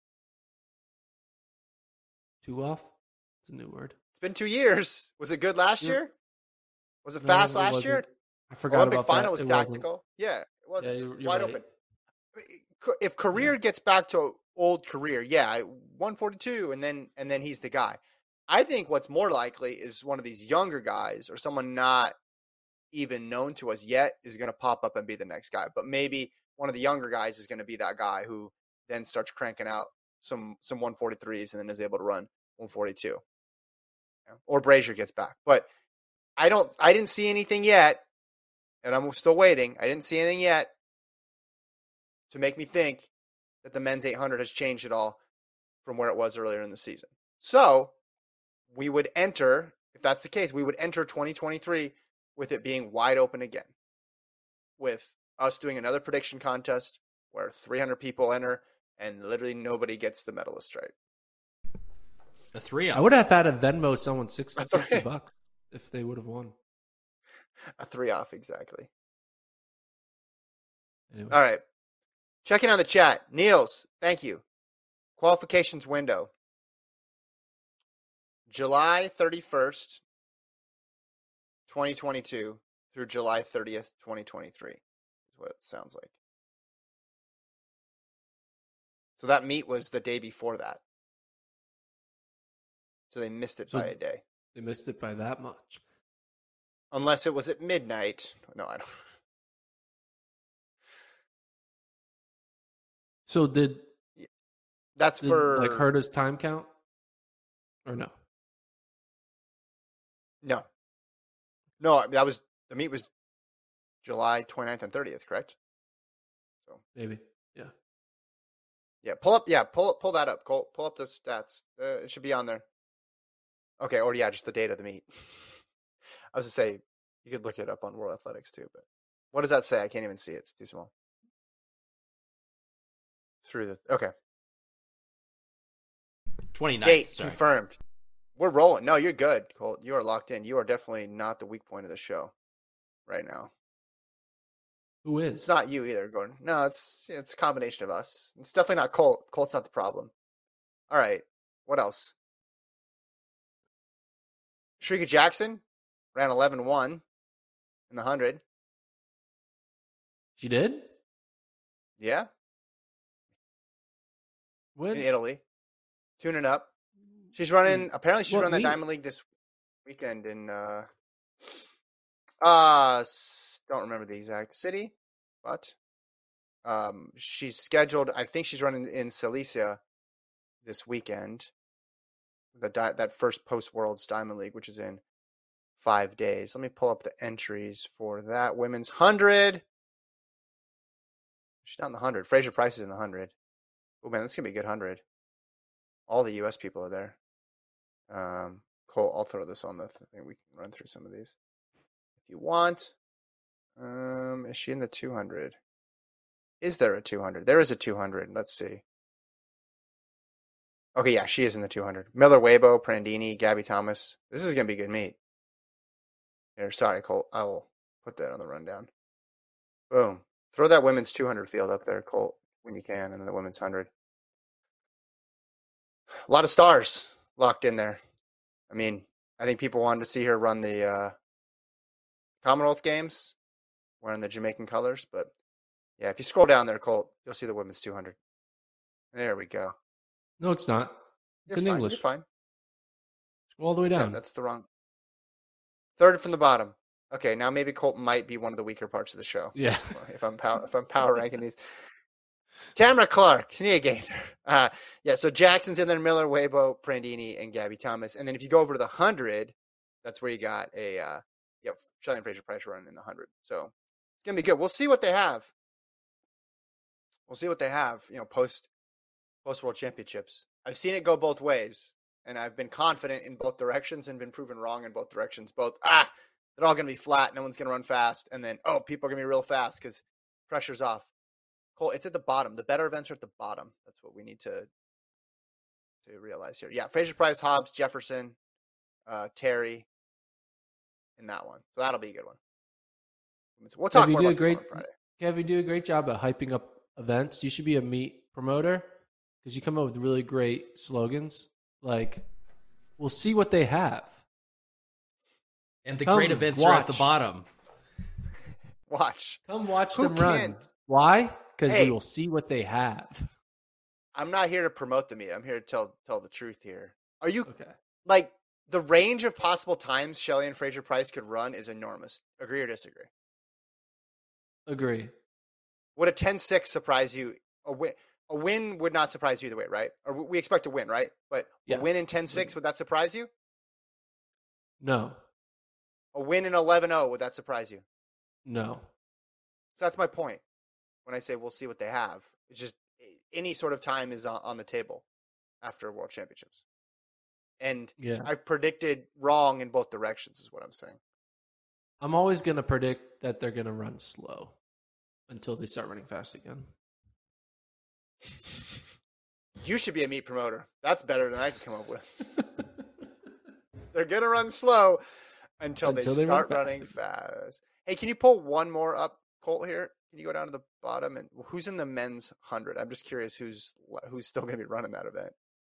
Two off. It's a new word. It's been two years. Was it good last Yeah. year? Was it No, fast it last wasn't. year? I forgot Olympic about final that. was It wasn't. tactical. Yeah, it wasn't. Yeah, you're- you're wide right. open. If Career gets back to old Career, yeah, one forty-two, and then and then he's the guy. I think what's more likely is one of these younger guys or someone not even known to us yet is going to pop up and be the next guy. But maybe one of the younger guys is going to be that guy who then starts cranking out some some one forty-threes and then is able to run one forty-two. Yeah. Or Brazier gets back. But I don't I didn't see anything yet, and I'm still waiting. I didn't see anything yet to make me think that the men's eight hundred has changed at all from where it was earlier in the season. So we would enter, if that's the case, we would enter twenty twenty-three with it being wide open again, with us doing another prediction contest where three hundred people enter and literally nobody gets the medalist right. A three. I would have had to Venmo someone sixty, That's sixty okay. bucks if they would have won. A three off, exactly. Anyway. All right. Checking on the chat. Niels, thank you. Qualifications window. July thirty-first, twenty twenty-two through July thirtieth, twenty twenty-three is what it sounds like. So that meet was the day before that. So they missed it So- by a day. They missed it by that much. Unless it was at midnight. No, I don't. So did, That's did for like hurt his time count? Or no? No. No, that was the meet was July twenty-ninth and thirtieth, correct? So Maybe. Yeah. yeah, pull up yeah, pull pull that up. Cole, pull up the stats. Uh, it should be on there. Okay, or yeah, just the date of the meet. I was to say you could look it up on World Athletics too, but what does that say? I can't even see it. It's too small. Through the okay. twenty-ninth. Date sorry. confirmed. We're rolling. No, you're good, Colt. You are locked in. You are definitely not the weak point of the show right now. Who is? It's not you either, Gordon. No, it's it's a combination of us. It's definitely not Colt. Colt's not the problem. All right. What else? Shrika Jackson ran eleven one in the one hundred. She did? Yeah, When? in Italy. Tuning up. She's running, apparently she's What running the meet? Diamond League this weekend in, uh, uh, s- don't remember the exact city, but um, she's scheduled, I think she's running in Silesia this weekend. The di- that first post-Worlds Diamond League, which is in five days. Let me pull up the entries for that women's one hundred. She's not in the one hundred. Fraser Price is in the one hundred. Oh, man, this is going to be a good one hundred. All the U S people are there. Um, Cole, I'll throw this on the thing. We can run through some of these if you want. Um, is she in the two hundred? Is there a two hundred? There is a two hundred. Let's see. Okay, yeah, she is in the two hundred. Miller Weibo, Prandini, Gabby Thomas. This is going to be a good meet. Here, sorry, Colt. I will put that on the rundown. Boom. Throw that women's two hundred field up there, Colt, when you can, and then the women's one hundred. A lot of stars locked in there. I mean, I think people wanted to see her run the uh, Commonwealth Games wearing the Jamaican colors. But, yeah, if you scroll down there, Colt, you'll see the women's two hundred. There we go. No, it's not. It's You're in fine. English. You're fine. Scroll all the way Yeah, down. that's the wrong. Third from the bottom. Okay, now maybe Colt might be one of the weaker parts of the show. Yeah. if I'm power, if I'm power ranking these. Tamara Clark, Tania Gaither. Uh, yeah, so Jackson's in there, Miller, Weibo, Prandini, and Gabby Thomas. And then if you go over to the one hundred, that's where you got a, uh, yeah, Shelly and Fraser Price running in the one hundred. So it's going to be good. We'll see what they have. We'll see what they have, you know, post, post World Championships. I've seen it go both ways, and I've been confident in both directions and been proven wrong in both directions. Both, ah, they're all going to be flat. No one's going to run fast. And then, oh, people are going to be real fast because pressure's off. Cole, it's at the bottom. The better events are at the bottom. That's what we need to to realize here. Yeah, Fraser Price, Hobbs, Jefferson, uh, Terry in that one. So that'll be a good one. We'll talk Kev, you more do about a this great, one on Friday. Kev, you do a great job at hyping up events. You should be a meat promoter because you come up with really great slogans. Like, we'll see what they have. And the Come great events are at the watch. bottom. Watch. Come watch Who them run. can't? Why? Because Hey. we will see what they have. I'm not here to promote the meet. I'm here to tell tell the truth here. Are you Okay. like the range of possible times Shelley and Fraser Price could run is enormous. Agree or disagree? Agree. Would a ten six surprise you? A win, a win would not surprise you either way, right? Or we expect a win, right? But Yes. a win in ten six, would that surprise you? No. A win in eleven oh, would that surprise you? No. So that's my point. When I say we'll see what they have, it's just any sort of time is on, on the table after World Championships. And Yeah. I've predicted wrong in both directions is what I'm saying. I'm always going to predict that they're going to run slow until they start running fast again. You should be a meat promoter. That's better than I can come up with. They're going to run slow until, Until they they run start running fast. fast. Hey, can you pull one more up, Colt, here? Can you go down to the bottom? And who's in the men's one hundred? I'm just curious who's who's still going to be running that event.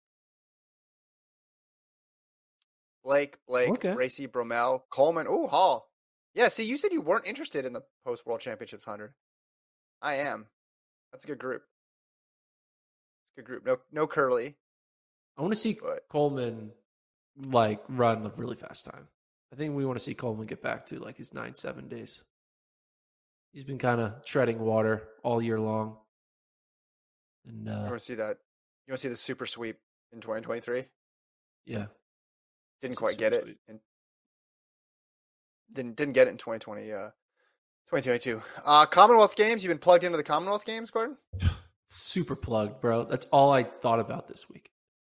Blake, Blake, Okay. Racy, Bromell, Coleman. Oh, Hall. Yeah, see, you said you weren't interested in the post-World Championships one hundred. I am. That's a good group. It's a good group. No, no Curly. I want to see But- Coleman like run a really fast time. I think we want to see Coleman get back to like his nine seven days. He's been kind of treading water all year long. And You uh, want to see that? You want to see the super sweep in twenty twenty-three? yeah, Didn't It's a quite get super it. sweep. And didn't didn't get it in twenty twenty. Uh, twenty twenty-two. Uh, Commonwealth Games. You've been plugged into the Commonwealth Games, Gordon? super plugged, bro. That's all I thought about this week.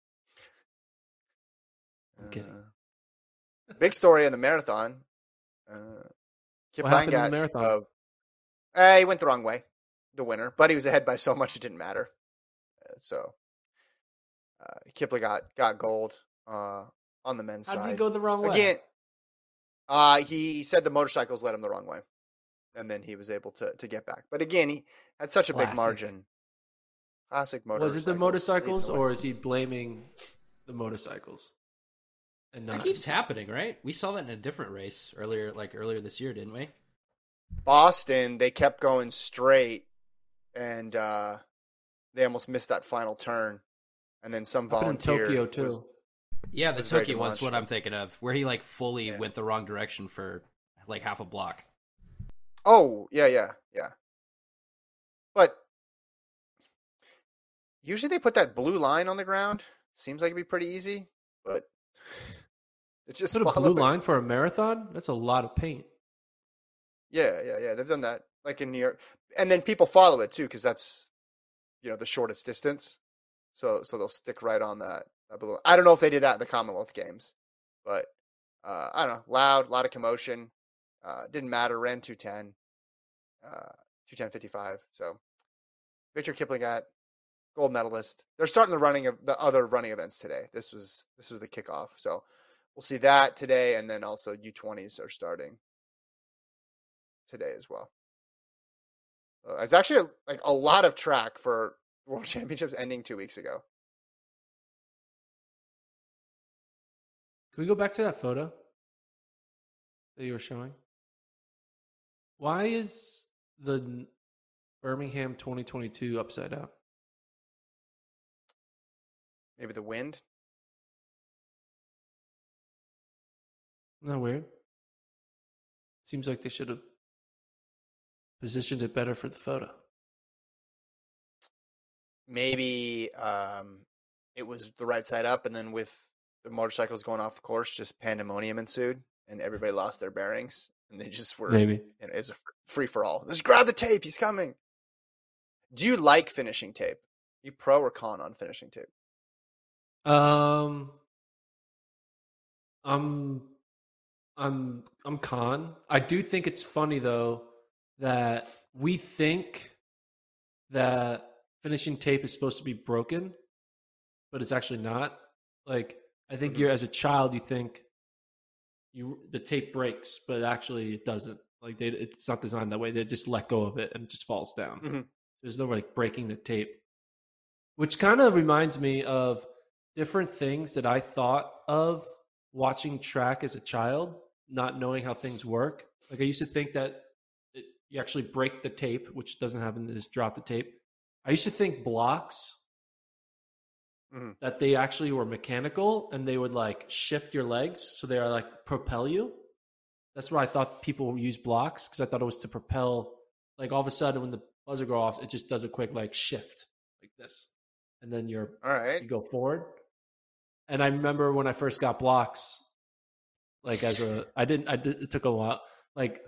I'm kidding. Uh, big story in the marathon. Uh, Kip What happened in the Langat marathon? Of, uh, he went the wrong way, the winner, but he was ahead by so much it didn't matter. Uh, so uh, Kipling got got gold uh, on the men's How side. did he go the wrong way? Again, uh, he said the motorcycles led him the wrong way, and then he was able to to get back. But again, he had such a big Classic. margin. Classic motorcycles. Was it the motorcycles, leading the way. or is he blaming the motorcycles? And That not keeps happening, right? We saw that in a different race earlier, like earlier this year, didn't we? Boston? They kept going straight, and uh, they almost missed that final turn. And then some Happened in volunteer Tokyo was- too. Yeah, the was very Tokyo one's what I'm demonstrative. thinking of, where he like fully Yeah. went the wrong direction for like half a block. Oh, yeah, yeah, yeah. But usually they put that blue line on the ground. Seems like it'd be pretty easy, but it's just Put a follow blue it. line for a marathon? That's a lot of paint. Yeah, yeah, yeah. They've done that like in New York, and then people follow it too because that's you know the shortest distance. So so they'll stick right on that. that blue. I don't know if they did that in the Commonwealth Games, but uh, I don't know. Loud, lot of commotion. Uh, didn't matter. Ran two ten, uh, two ten fifty five. So Victor Kiplingat, gold medalist. They're starting the running of the other running events today. This was this was the kickoff. So we'll see that today, and then also U twenties are starting today as well. Uh, it's actually like a lot of track for World Championships ending two weeks ago. Can we go back to that photo that you were showing? Why is the Birmingham twenty twenty-two upside down? Maybe the wind. Isn't that weird? Seems like they should have positioned it better for the photo. Maybe um, it was the right side up, and then with the motorcycles going off the course, just pandemonium ensued, and everybody lost their bearings, and they just were. Maybe. And it was a free for all. Let's grab the tape. He's coming. Do you like finishing tape? You pro or con on finishing tape? Um, I'm, I'm, I'm con. I do think it's funny though that we think that finishing tape is supposed to be broken, but it's actually not. Like I think Mhm. you're as a child, you think you the tape breaks, but actually it doesn't. Like they, it's not designed that way. They just let go of it and it just falls down. Mm-hmm. There's no like breaking the tape, which kind of reminds me of different things that I thought of watching track as a child, not knowing how things work. Like I used to think that it, you actually break the tape, which doesn't happen. They just drop the tape. I used to think blocks mm-hmm. that they actually were mechanical and they would like shift your legs, so they are like propel you. That's why I thought people use blocks, because I thought it was to propel. Like all of a sudden, when the buzzer goes off, it just does a quick like shift like this, and then you're all right. You go forward. And I remember when I first got blocks, like as a, I didn't, I did, it took a while. Like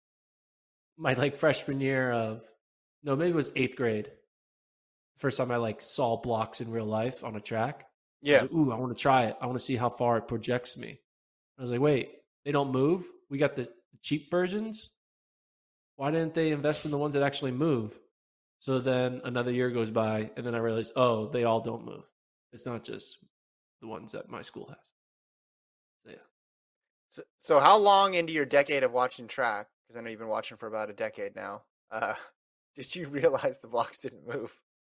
my like freshman year of, no, maybe it was eighth grade. First time I like saw blocks in real life on a track. Yeah. I was like, ooh, I want to try it. I want to see how far it projects me. I was like, wait, they don't move? We got the cheap versions. Why didn't they invest in the ones that actually move? So then another year goes by, and then I realized, oh, they all don't move. It's not just the ones that my school has. So, yeah. So, so how long into your decade of watching track, because I know you've been watching for about a decade now, uh, did you realize the blocks didn't move?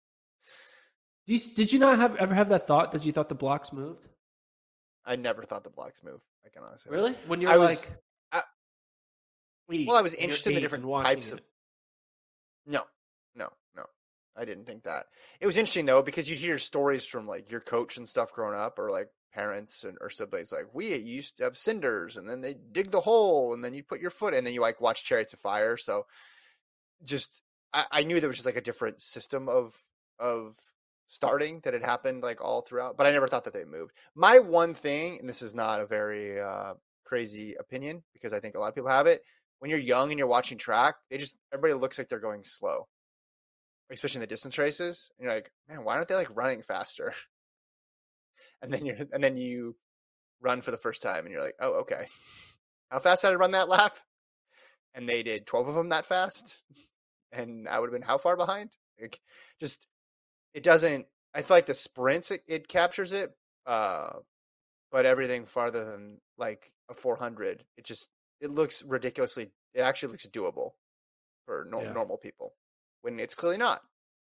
Did you, did you not have ever have that thought that you thought the blocks moved? I never thought the blocks moved. I can honestly. Really? When you're I like, was, I, well, I was interested in the different types of. It. No, no, no. I didn't think that. It was interesting though, because you hear stories from like your coach and stuff growing up, or like parents and or siblings. Like we used to have cinders, and then they dig the hole, and then you put your foot in, and then you like watch Chariots of Fire. So, just I, I knew there was just like a different system of of. starting that had happened like all throughout, but I never thought that they moved. My one thing, and this is not a very uh, crazy opinion because I think a lot of people have it, when you're young and you're watching track, they just, everybody looks like they're going slow, especially in the distance races. And you're like, man, why aren't they like running faster? And then you and then you run for the first time and you're like, oh, okay. How fast did I run that lap? And they did twelve of them that fast. And I would have been how far behind? Like, just, it doesn't, I feel like the sprints, it, it captures it, uh, but everything farther than like a four hundred, it just, it looks ridiculously, it actually looks doable for no, yeah. normal people when it's clearly not.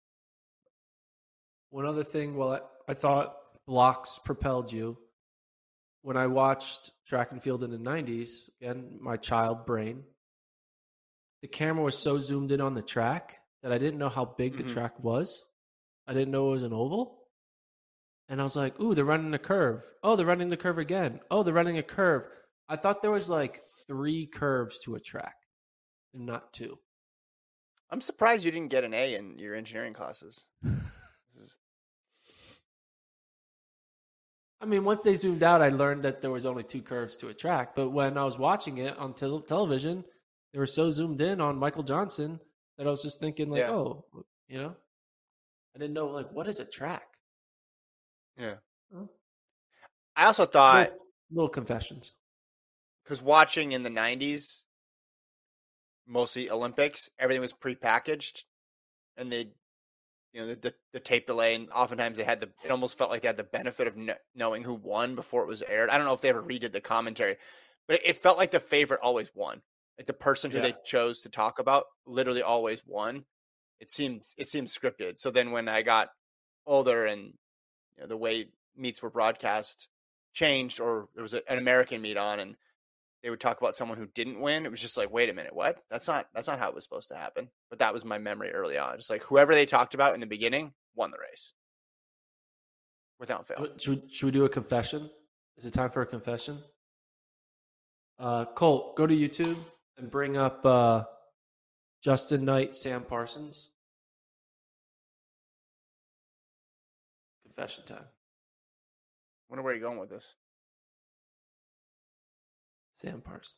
One other thing, well, I, I thought blocks propelled you. When I watched track and field in the nineties, again, my child brain, the camera was so zoomed in on the track that I didn't know how big mm-hmm. the track was. I didn't know it was an oval. And I was like, ooh, they're running a curve. Oh, they're running the curve again. Oh, they're running a curve. I thought there was like three curves to a track and not two. I'm surprised you didn't get an A in your engineering classes. is... I mean, once they zoomed out, I learned that there was only two curves to a track. But when I was watching it on te- television, they were so zoomed in on Michael Johnson that I was just thinking like, yeah. oh, you know. I didn't know, like, what is a track? Yeah. Huh? I also thought... Little, little confessions. Because watching in the nineties, mostly Olympics, everything was prepackaged. And they, you know, the, the, the tape delay, and oftentimes they had the... It almost felt like they had the benefit of kn- knowing who won before it was aired. I don't know if they ever redid the commentary. But it, it felt like the favorite always won. Like the person who yeah. they chose to talk about literally always won. It seemed it seemed scripted. So then when I got older and you know, the way meets were broadcast changed, or there was a, an American meet on and they would talk about someone who didn't win, it was just like, wait a minute, what? That's not that's not how it was supposed to happen. But that was my memory early on. Just like whoever they talked about in the beginning won the race without fail. Should we, should we do a confession? Is it time for a confession? Uh, Colt, go to YouTube and bring up uh, Justin Knight, Sam Parsons. Confession time. Wonder where you're going with this. Sam Parsons.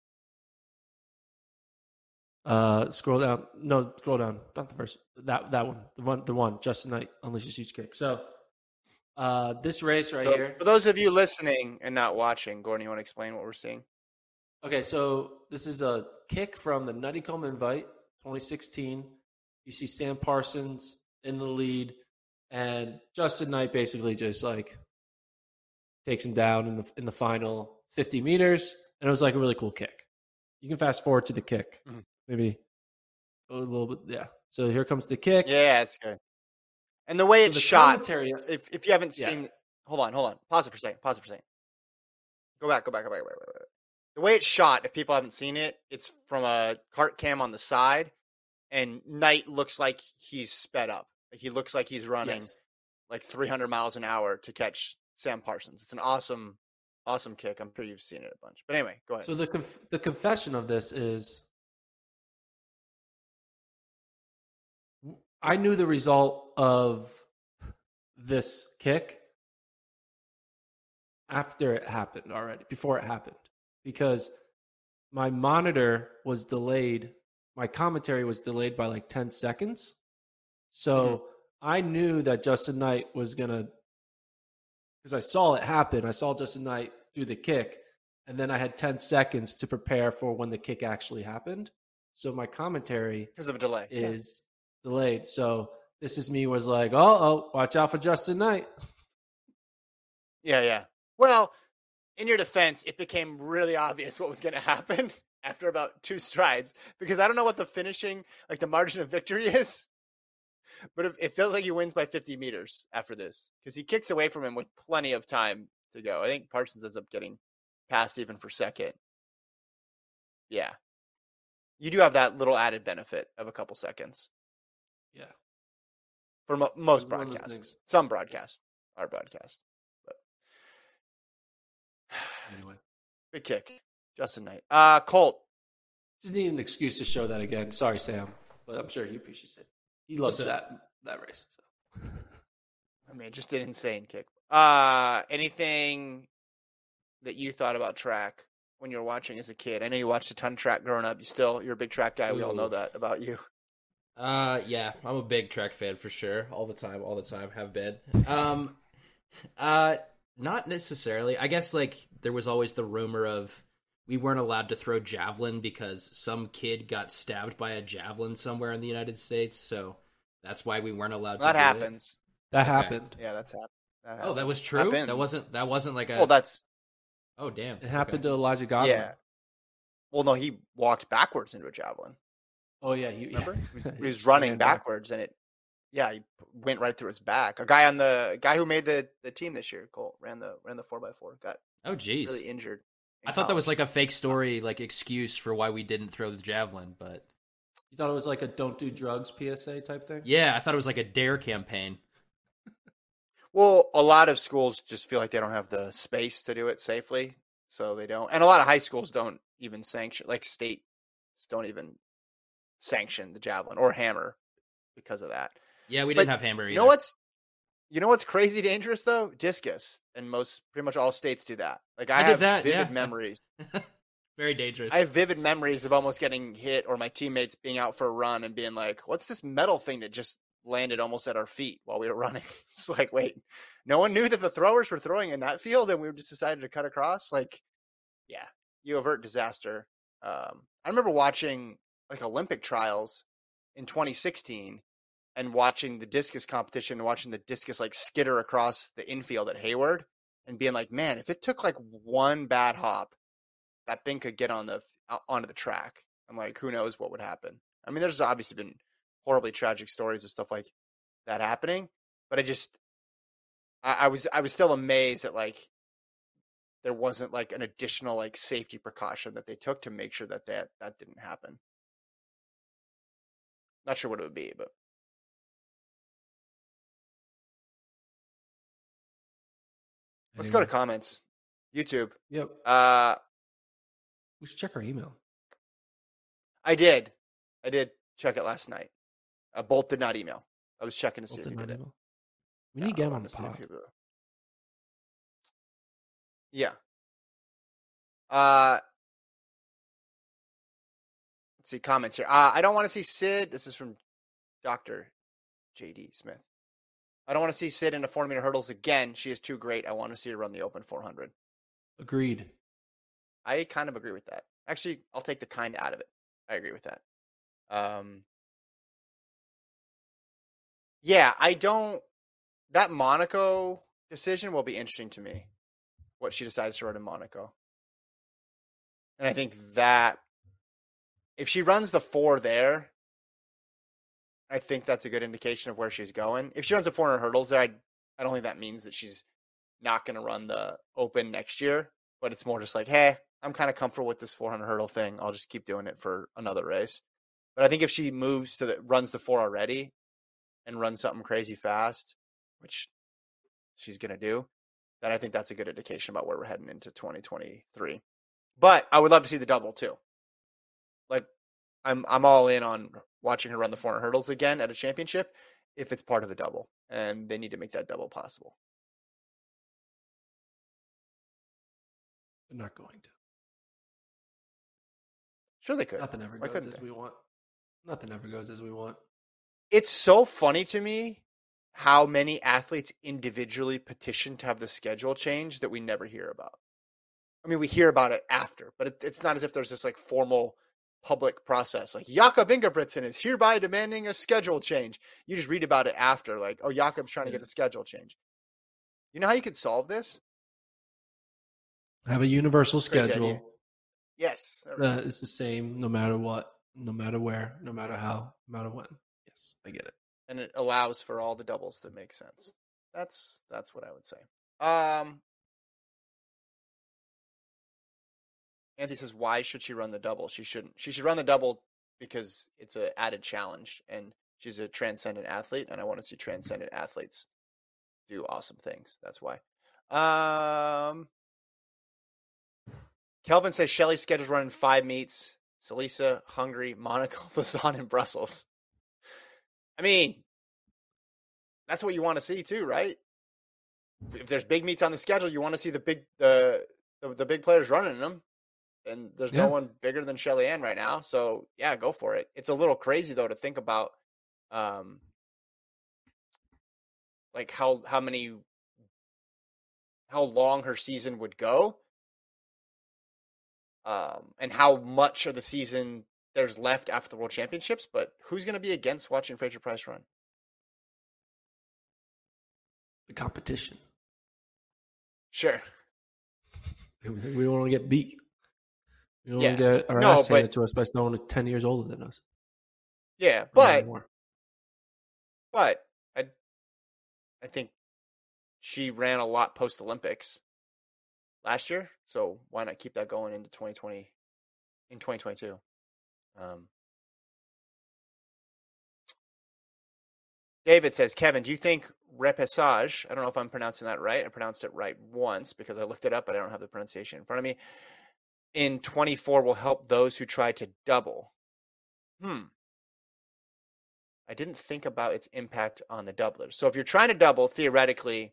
Uh, scroll down. No, scroll down. Not the first. That that one. The one. The one. Justin Knight unleashes huge kick. So, uh, this race right so here. For those of you listening and not watching, Gordon, you want to explain what we're seeing? Okay, so this is a kick from the Nuttycombe Invite, twenty sixteen. You see Sam Parsons in the lead. And Justin Knight basically just like takes him down in the in the final fifty meters. and it was like a really cool kick. You can fast forward to the kick, Mhm. maybe a little bit. Yeah. So here comes the kick. Yeah, it's good. And the way So it's the shot, commentary- if if you haven't Yeah. seen, hold on, hold on, pause it for a second, pause it for a second. Go back, go back, go back, wait, wait, wait. The way it's shot, if people haven't seen it, it's from a cart cam on the side, and Knight looks like he's sped up. Like he looks like he's running Yes. like three hundred miles an hour to catch Sam Parsons. It's an awesome, awesome kick. I'm sure you've seen it a bunch. But anyway, go ahead. So the conf- the confession of this is, I knew the result of this kick after it happened already, before it happened, because my monitor was delayed. My commentary was delayed by like ten seconds. So Mhm. I knew that Justin Knight was going to, because I saw it happen. I saw Justin Knight do the kick, and then I had ten seconds to prepare for when the kick actually happened. So my commentary Because of a delay. Yeah. is delayed. So this is me was like, oh, oh, watch out for Justin Knight. Yeah, yeah. Well, in your defense, it became really obvious what was going to happen after about two strides, because I don't know what the finishing, like the margin of victory is, but it, it feels like he wins by fifty meters after this, because he kicks away from him with plenty of time to go. I think Parsons ends up getting past even for second. Yeah. You do have that little added benefit of a couple seconds Yeah. for mo- most One of those broadcasts. things. Some broadcasts are broadcast. But Anyway, big kick. Justin Knight. Uh, Colt. just need an excuse to show that again. Sorry, Sam, but I'm sure he appreciates it. He loves What's that that race. So. I mean, just an insane kick. Uh, anything that you thought about track when you were watching as a kid? I know you watched a ton of track growing up. You still, you're a big track guy. We all know Ooh. that about you. Uh, yeah, I'm a big track fan for sure. All the time, all the time, have been. Um, uh, not necessarily. I guess like there was always the rumor of we weren't allowed to throw javelin because some kid got stabbed by a javelin somewhere in the United States. So that's why we weren't allowed That to do happens. That Okay. happened. Yeah, that's happened. That it. Oh, happened. that was true. Happens. That wasn't. That wasn't like a. Well, that's oh, damn. It happened Okay. to Elijah Godwin. yeah. Well, no, he walked backwards into a javelin. Oh yeah, he, Remember? yeah. He was running Yeah, backwards, and it, yeah, he went right through his back. A guy on the guy who made the, the team this year, Colt, ran the ran the four by four. Got Oh, geez. really injured. in I thought that was college. like a fake story, like excuse for why we didn't throw the javelin. But You thought it was like a "don't do drugs" P S A type thing? yeah, I thought it was like a dare campaign. Well, a lot of schools just feel like they don't have the space to do it safely, so they don't. And a lot of high schools don't even sanction, like states don't even sanction the javelin or hammer because of that. Yeah, we But didn't have hammer either. You know what's, you know what's crazy dangerous though? Discus, and most, pretty much all states do that. Like I, I did have that, vivid yeah. memories. Very dangerous. I have vivid memories of almost getting hit, or my teammates being out for a run and being like, "What's this metal thing that just landed almost at our feet while we were running?" It's like, wait, no one knew that the throwers were throwing in that field, and we just decided to cut across. Like, yeah, you avert disaster. Um, I remember watching like Olympic trials in twenty sixteen and watching the discus competition and watching the discus like skitter across the infield at Hayward and being like, man, if it took like one bad hop, that thing could get on the onto the track. I'm like, who knows what would happen? I mean, there's obviously been horribly tragic stories of stuff like that happening, but I just, I, I was, I was still amazed that like there wasn't like an additional like safety precaution that they took to make sure that that, that didn't happen. Not sure what it would be, but let's go to Anyway. comments. YouTube. Yep. Uh, We should check our email. I did. I did check it last night. Uh, Bolt did not email. I was checking to see Bolt if he did did not it. email. We need to get I him on wanted the to see if pod. he will. Yeah. Uh, let's see comments here. Uh, I don't want to see Sid. This is from Doctor J D Smith. I don't want to see Sid in the four meter hurdles again. She is too great. I want to see her run the open four hundred. Agreed. I kind of agree with that. Actually, I'll take the kind out of it. I agree with that. Um, yeah, I don't. That Monaco decision will be interesting to me. What she decides to run in Monaco. And I think that if she runs the four there, I think that's a good indication of where she's going. If she runs the four hundred hurdles there, I, I don't think that means that she's not going to run the Open next year. But it's more just like, hey, I'm kind of comfortable with this four hundred hurdle thing. I'll just keep doing it for another race. But I think if she moves to the runs the four already and runs something crazy fast, which she's going to do, then I think that's a good indication about where we're heading into twenty twenty-three. But I would love to see the double too. Like, I'm I'm all in on watching her run the four hundred hurdles again at a championship if it's part of the double, and they need to make that double possible. They're not going to. Sure they could. Nothing ever Why goes couldn't as they? we want. Nothing ever goes as we want. It's so funny to me how many athletes individually petition to have the schedule change that we never hear about. I mean, we hear about it after, but it, it's not as if there's this like formal public process. Like Jakob Ingebrigtsen is hereby demanding a schedule change. You just read about it after, like, oh, Jakob's trying to get the schedule change. You know how you could solve this? Have a universal Crazy schedule. idea. Yes. There we Uh, go. it's the same no matter what, no matter where, no matter how, no matter when. Yes, I get it. And it allows for all the doubles that make sense. That's that's what I would say. Um, Anthony says, why should she run the double? She shouldn't. She should run the double because it's an added challenge, and she's a transcendent athlete, and I want to see transcendent athletes do awesome things. That's why. Um, Kelvin says Shelley's scheduled running five meets: Salisa, Hungary, Monaco, Lausanne, and Brussels. I mean, that's what you want to see too, right? If there's big meets on the schedule, you want to see the big the the, the big players running them. And there's Yeah. no one bigger than Shelly Ann right now. So, yeah, go for it. It's a little crazy, though, to think about um, like how how many how long her season would go um, and how much of the season there's left after the World Championships. But who's going to be against watching Fraser Price run? The competition. Sure. We want to get beat. We don't Yeah. want to get our No, ass handed but- to us by someone who's ten years older than us. Yeah, Or but more. but I I think she ran a lot post Olympics last year, so why not keep that going into twenty twenty in twenty twenty-two? Um, David says, Kevin, do you think repessage? I don't know if I'm pronouncing that right. I pronounced it right once because I looked it up, but I don't have the pronunciation in front of me. In twenty-four will help those who try to double. Hmm. I didn't think about its impact on the doublers. So if you're trying to double, theoretically,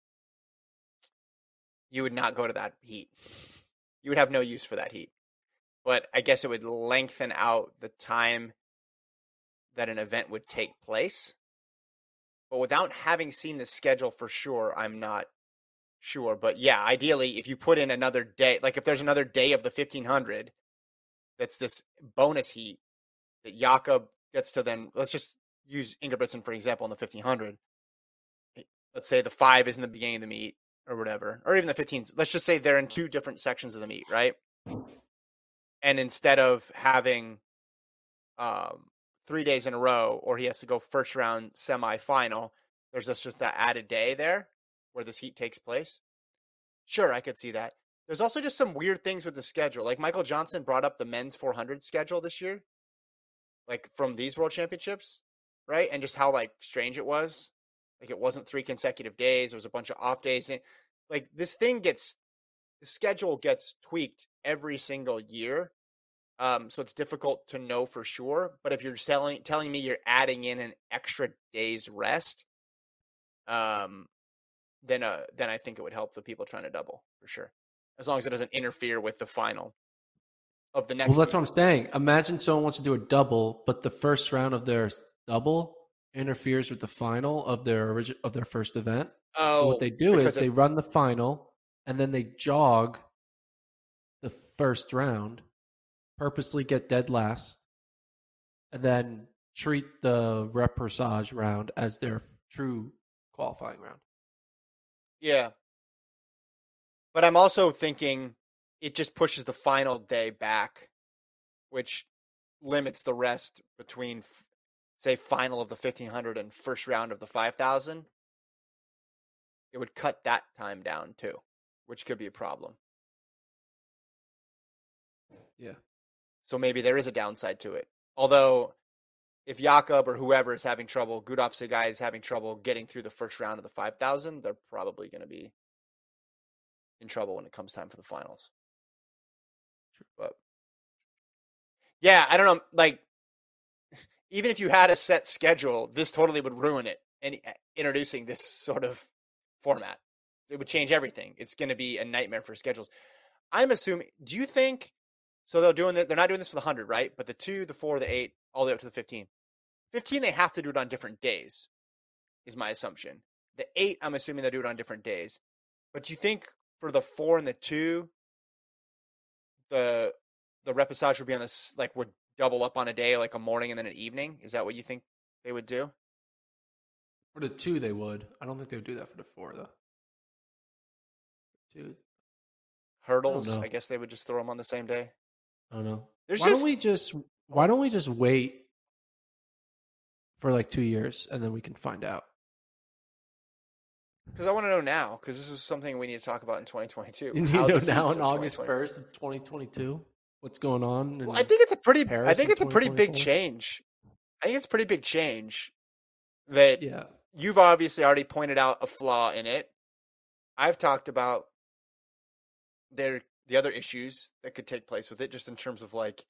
you would not go to that heat. You would have no use for that heat. But I guess it would lengthen out the time that an event would take place. But without having seen the schedule for sure, I'm not sure. But yeah, ideally, if you put in another day, like if there's another day of the fifteen hundred, that's this bonus heat that Jakob gets to then, let's just use Ingebrigtsen for example in the fifteen hundred. Let's say the five is in the beginning of the meet or whatever, or even the fifteens. Let's just say they're in two different sections of the meet, right? And instead of having um, three days in a row, or he has to go first round semifinal, there's just, just that added day there where this heat takes place. Sure, I could see that. There's also just some weird things with the schedule. Like Michael Johnson brought up the men's four hundred schedule this year, like from these World Championships, right? And just how like strange it was. Like it wasn't three consecutive days. There was a bunch of off days. And like this thing gets, the schedule gets tweaked every single year. Um, so it's difficult to know for sure. But if you're telling telling me you're adding in an extra day's rest, um, then uh, then I think it would help the people trying to double for sure, as long as it doesn't interfere with the final of the next. Well, that's meet. what I'm saying. Imagine someone wants to do a double, but the first round of their double interferes with the final of their origi- of their first event. Oh, so what they do is because they it- run the final and then they jog the first round, purposely get dead last, and then treat the repessage round as their true qualifying round. Yeah. But I'm also thinking it just pushes the final day back, which limits the rest between, say, final of the fifteen hundred and first round of the five thousand. It would cut that time down too, which could be a problem. Yeah. So maybe there is a downside to it. Although, if Jakob or whoever is having trouble, Gudov's the guy is having trouble getting through the first round of the five thousand, they're probably going to be in trouble when it comes time for the finals. True. But yeah, I don't know. Like, even if you had a set schedule, this totally would ruin it. And introducing this sort of format, it would change everything. It's going to be a nightmare for schedules. I'm assuming. Do you think? So they're doing that. They're not doing this for the hundred, right? But the two, the four, the eight, all the way up to the fifteen. Fifteen, they have to do it on different days, is my assumption. The eight, I'm assuming they do it on different days. But do you think for the four and the two, the the repechage would be on this, like, would double up on a day, like a morning and then an evening? Is that what you think they would do? For the two, they would. I don't think they would do that for the four, though. Two. Hurdles, I, I guess they would just throw them on the same day. I don't know. There's why just... don't we just why don't we just wait for like two years and then we can find out? Because I want to know now, because this is something we need to talk about in twenty twenty-two. You How know the now Heats on of August first of twenty twenty-two, what's going on? Well, I think it's a pretty. Paris I think it's a pretty big twenty twenty-four? change. I think it's a pretty big change that Yeah. you've obviously already pointed out a flaw in it. I've talked about there the other issues that could take place with it, just in terms of, like,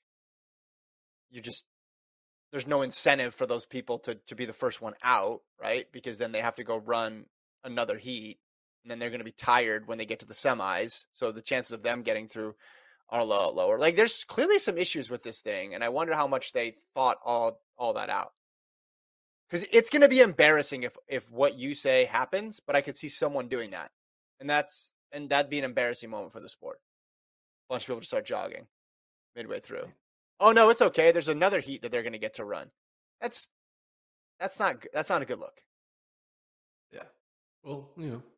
you just there's no incentive for those people to to be the first one out, right? Because then they have to go run another heat, and then they're going to be tired when they get to the semis. So the chances of them getting through are a lot lower. Like, there's clearly some issues with this thing, and I wonder how much they thought all all that out. Because it's going to be embarrassing if if what you say happens, but I could see someone doing that, and that's and that'd be an embarrassing moment for the sport. A bunch of people just start jogging midway through. Oh no, it's okay. There's another heat that they're going to get to run. That's that's not that's not a good look. Yeah. Well, you know.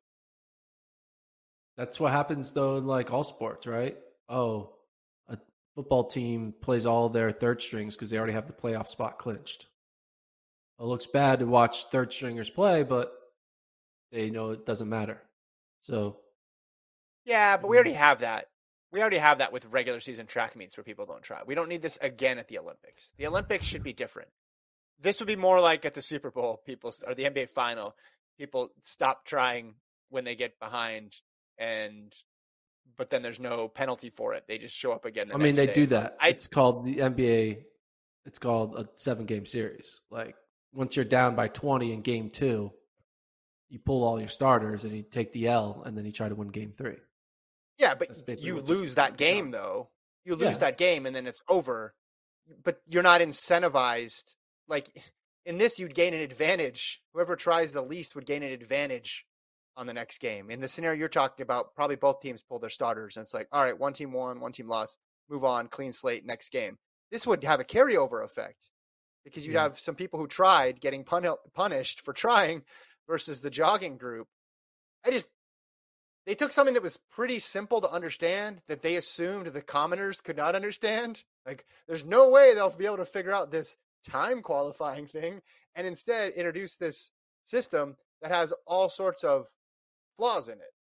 That's what happens though in, like, all sports, right? Oh, a football team plays all their third strings because they already have the playoff spot clinched. It looks bad to watch third stringers play, but they know it doesn't matter. So Yeah, but we already have that. We already have that with regular season track meets where people don't try. We don't need this again at the Olympics. The Olympics should be different. This would be more like at the Super Bowl, people, or the N B A final. People stop trying when they get behind, and but then there's no penalty for it. They just show up again the I mean, next they day. do that. I, It's called the N B A. It's called a seven-game series. Like, once you're down by twenty in game two, you pull all your starters and you take the L, and then you try to win game three. yeah, but That's basically you what this lose is that gonna be game, on. though. You lose Yeah. that game, and then it's over. But you're not incentivized. Like, in this, you'd gain an advantage. Whoever tries the least would gain an advantage on the next game. In the scenario you're talking about, probably both teams pull their starters, and it's like, all right, one team won, one team lost, move on, clean slate, next game. This would have a carryover effect because you'd Yeah. have some people who tried getting pun- punished for trying versus the jogging group. I just, they took something that was pretty simple to understand that they assumed the commoners could not understand. Like, there's no way they'll be able to figure out this time qualifying thing, and instead introduce this system that has all sorts of flaws in it,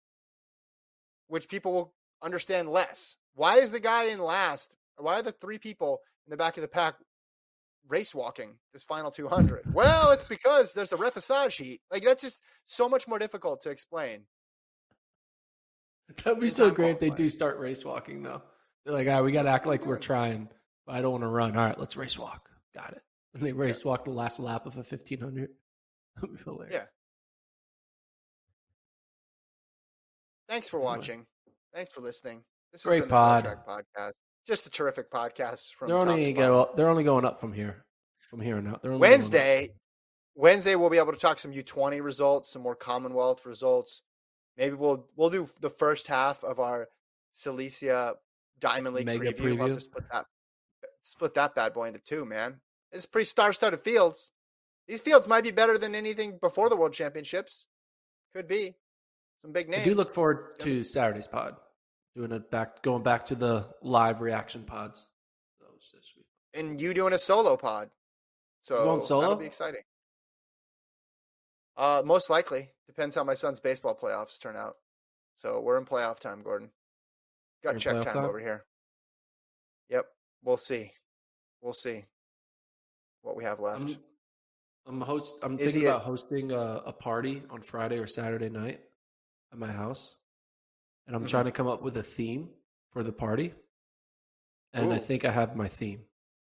which people will understand less. Why is the guy in last? Why are the three people in the back of the pack race walking this final two hundred? Well, it's because there's a repechage heat. Like, that's just so much more difficult to explain. That'd be It's so not great if they qualified. do start race walking, though. They're like, all right, we got to act like we're trying, but I don't want to run. All right, let's race walk. Got it. And they race walk the last lap of a fifteen hundred. That'd be hilarious. Yeah. Thanks for Anyway. watching. Thanks for listening. This Great has been the pod. Flow Track Podcast. Just a terrific podcast from They're top only to go bottom. up, they're only going up from here. From here on out. They're only going up. Wednesday, Wednesday we'll be able to talk some U twenty results, some more Commonwealth results. Maybe we'll we'll do the first half of our Silesia Diamond League Mega preview. We'll have preview. to split that split that bad boy into two, man. It's pretty star-studded fields. These fields might be better than anything before the World Championships. Could be. Some big names. I do look forward It's gonna to Saturday's pod. doing it back, going back to the live reaction pods. So it's just- And you doing a solo pod. So You going solo? that'll be exciting. Uh, most likely. Depends how my son's baseball playoffs turn out. So we're in playoff time, Gordon. Got You're in check playoff time, time? over here. Yep. We'll see. We'll see what we have left. I'm, I'm host. I'm Is thinking he a- about hosting a, a party on Friday or Saturday night at my house, and I'm Mhm. trying to come up with a theme for the party. And I Ooh. think I have my theme.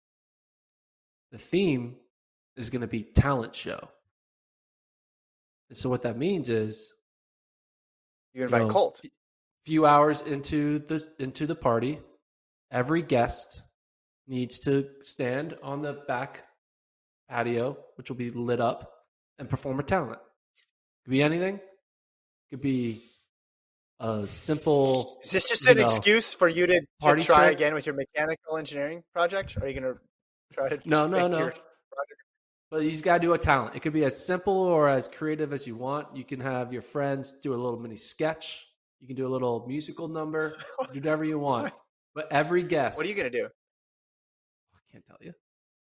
The theme is going to be talent show. And so what that means is, You invite know, Colt. few hours into the into the party, every guest needs to stand on the back patio, which will be lit up, and perform a talent. Could be anything. Could be a simple. Is this just you an know, excuse for you to, to party try trick? again with your mechanical engineering project? Are you going to try to No, no, make no. your project? But you just got to do a talent. It could be as simple or as creative as you want. You can have your friends do a little mini sketch. You can do a little musical number. Do whatever you want. But every guest. What are you going to do? I can't tell you.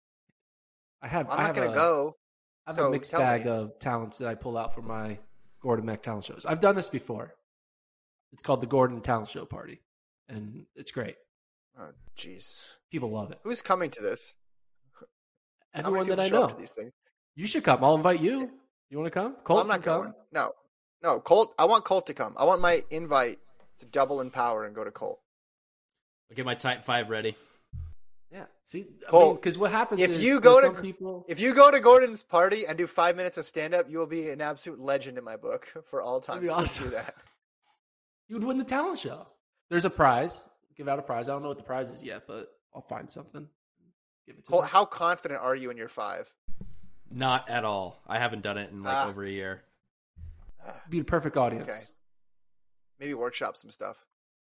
I have. I'm I not have going a- to go. I have So a mixed tell bag me. of talents that I pull out for my Gordon Mack talent shows. I've done this before. It's called the Gordon Talent Show Party, and it's great. Oh, jeez. People love it. Who's coming to this? How many Everyone that people I show up know. to these things? You should come. I'll invite you. You want to come? Colt, Well, I'm not can going. come. No, no. Colt. I want Colt to come. I want my invite to double in power and go to Colt. I'll get my type five ready. Yeah. See, I Colt, mean, because what happens if is you go there's to- some people. If you go to Gordon's party and do five minutes of stand up, you will be an absolute legend in my book for all time. That'd be Please awesome. do that. You would win the talent show. There's a prize. Give out a prize. I don't know what the prize is yet, but I'll find something. Give it to Colt, them. how confident are you in your five? Not at all. I haven't done it in like Ah. over a year. Be the perfect audience. Okay. Maybe workshop some stuff.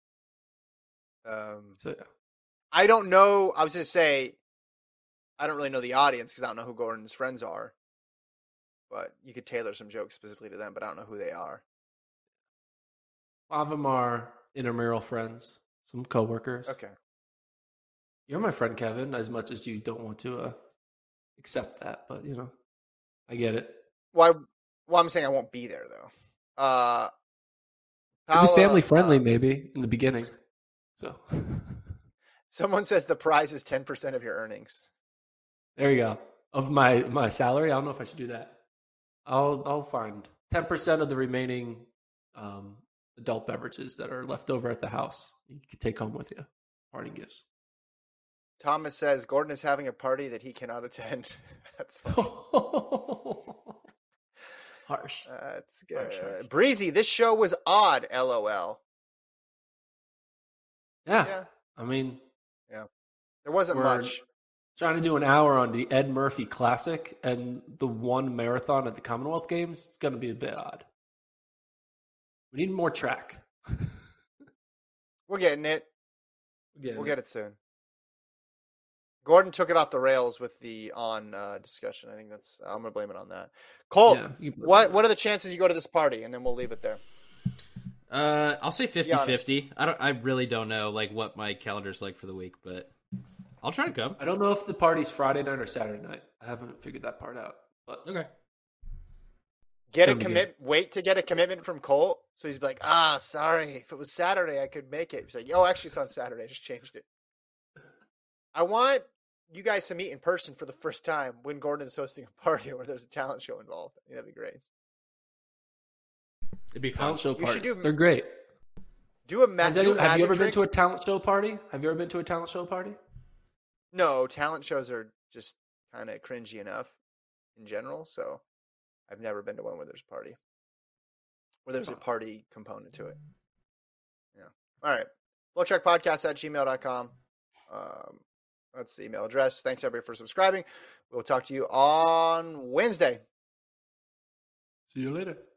Um, So yeah. I don't know. I was going to say, I don't really know the audience because I don't know who Gordon's friends are. But you could tailor some jokes specifically to them, but I don't know who they are. A lot of them are intramural friends, some coworkers. Okay. You're my friend, Kevin, as much as you don't want to uh, accept that, but you know, I get it. Well, I, well, I'm saying I won't be there though. Uh, It'll be Paola, family friendly, uh, maybe in the beginning. So someone says the prize is ten percent of your earnings. there you go. Of my my salary, I don't know if I should do that. I'll I'll find ten percent of the remaining um, adult beverages that are left over at the house. You can take home with you, parting gifts. Thomas says Gordon is having a party that he cannot attend. That's funny. Harsh. That's good. Harsh, harsh. Breezy, this show was odd. L O L. Yeah. Yeah. I mean, There wasn't We're- much. trying to do an hour on the Ed Murphy Classic and the one marathon at the Commonwealth Games, it's going to be a bit odd. We need more track. We're getting it. Again, We'll get it soon. Gordon took it off the rails with the on uh, discussion. I think that's. I'm gonna blame it on that. Colt, Yeah, you- what what are the chances you go to this party, and then we'll leave it there. Uh, I'll say honest. fifty-fifty. I don't. I really don't know like what my calendar's like for the week, but I'll try to come. I don't know if the party's Friday night or Saturday night. I haven't figured that part out. But Okay. Get a That'd be commit. Wait to get a commitment from Colt. So he's like, ah, sorry. If it was Saturday, I could make it. He's like, oh, actually, it's on Saturday. I just changed it. I want you guys to meet in person for the first time when Gordon is hosting a party where there's a talent show involved. I think that'd be great. It'd be fun. talent show You should parties, do- they're great. Do a ma- Has do anyone, have you magic ever been to a tricks. talent show party? Have you ever been to a talent show party? No, talent shows are just kind of cringy enough in general. So I've never been to one where there's a party, where there's a Fun. party component to it. Yeah. All right. flowcheckpodcast at gmail dot com. Um, that's the email address. Thanks everybody for subscribing. We'll talk to you on Wednesday. See you later.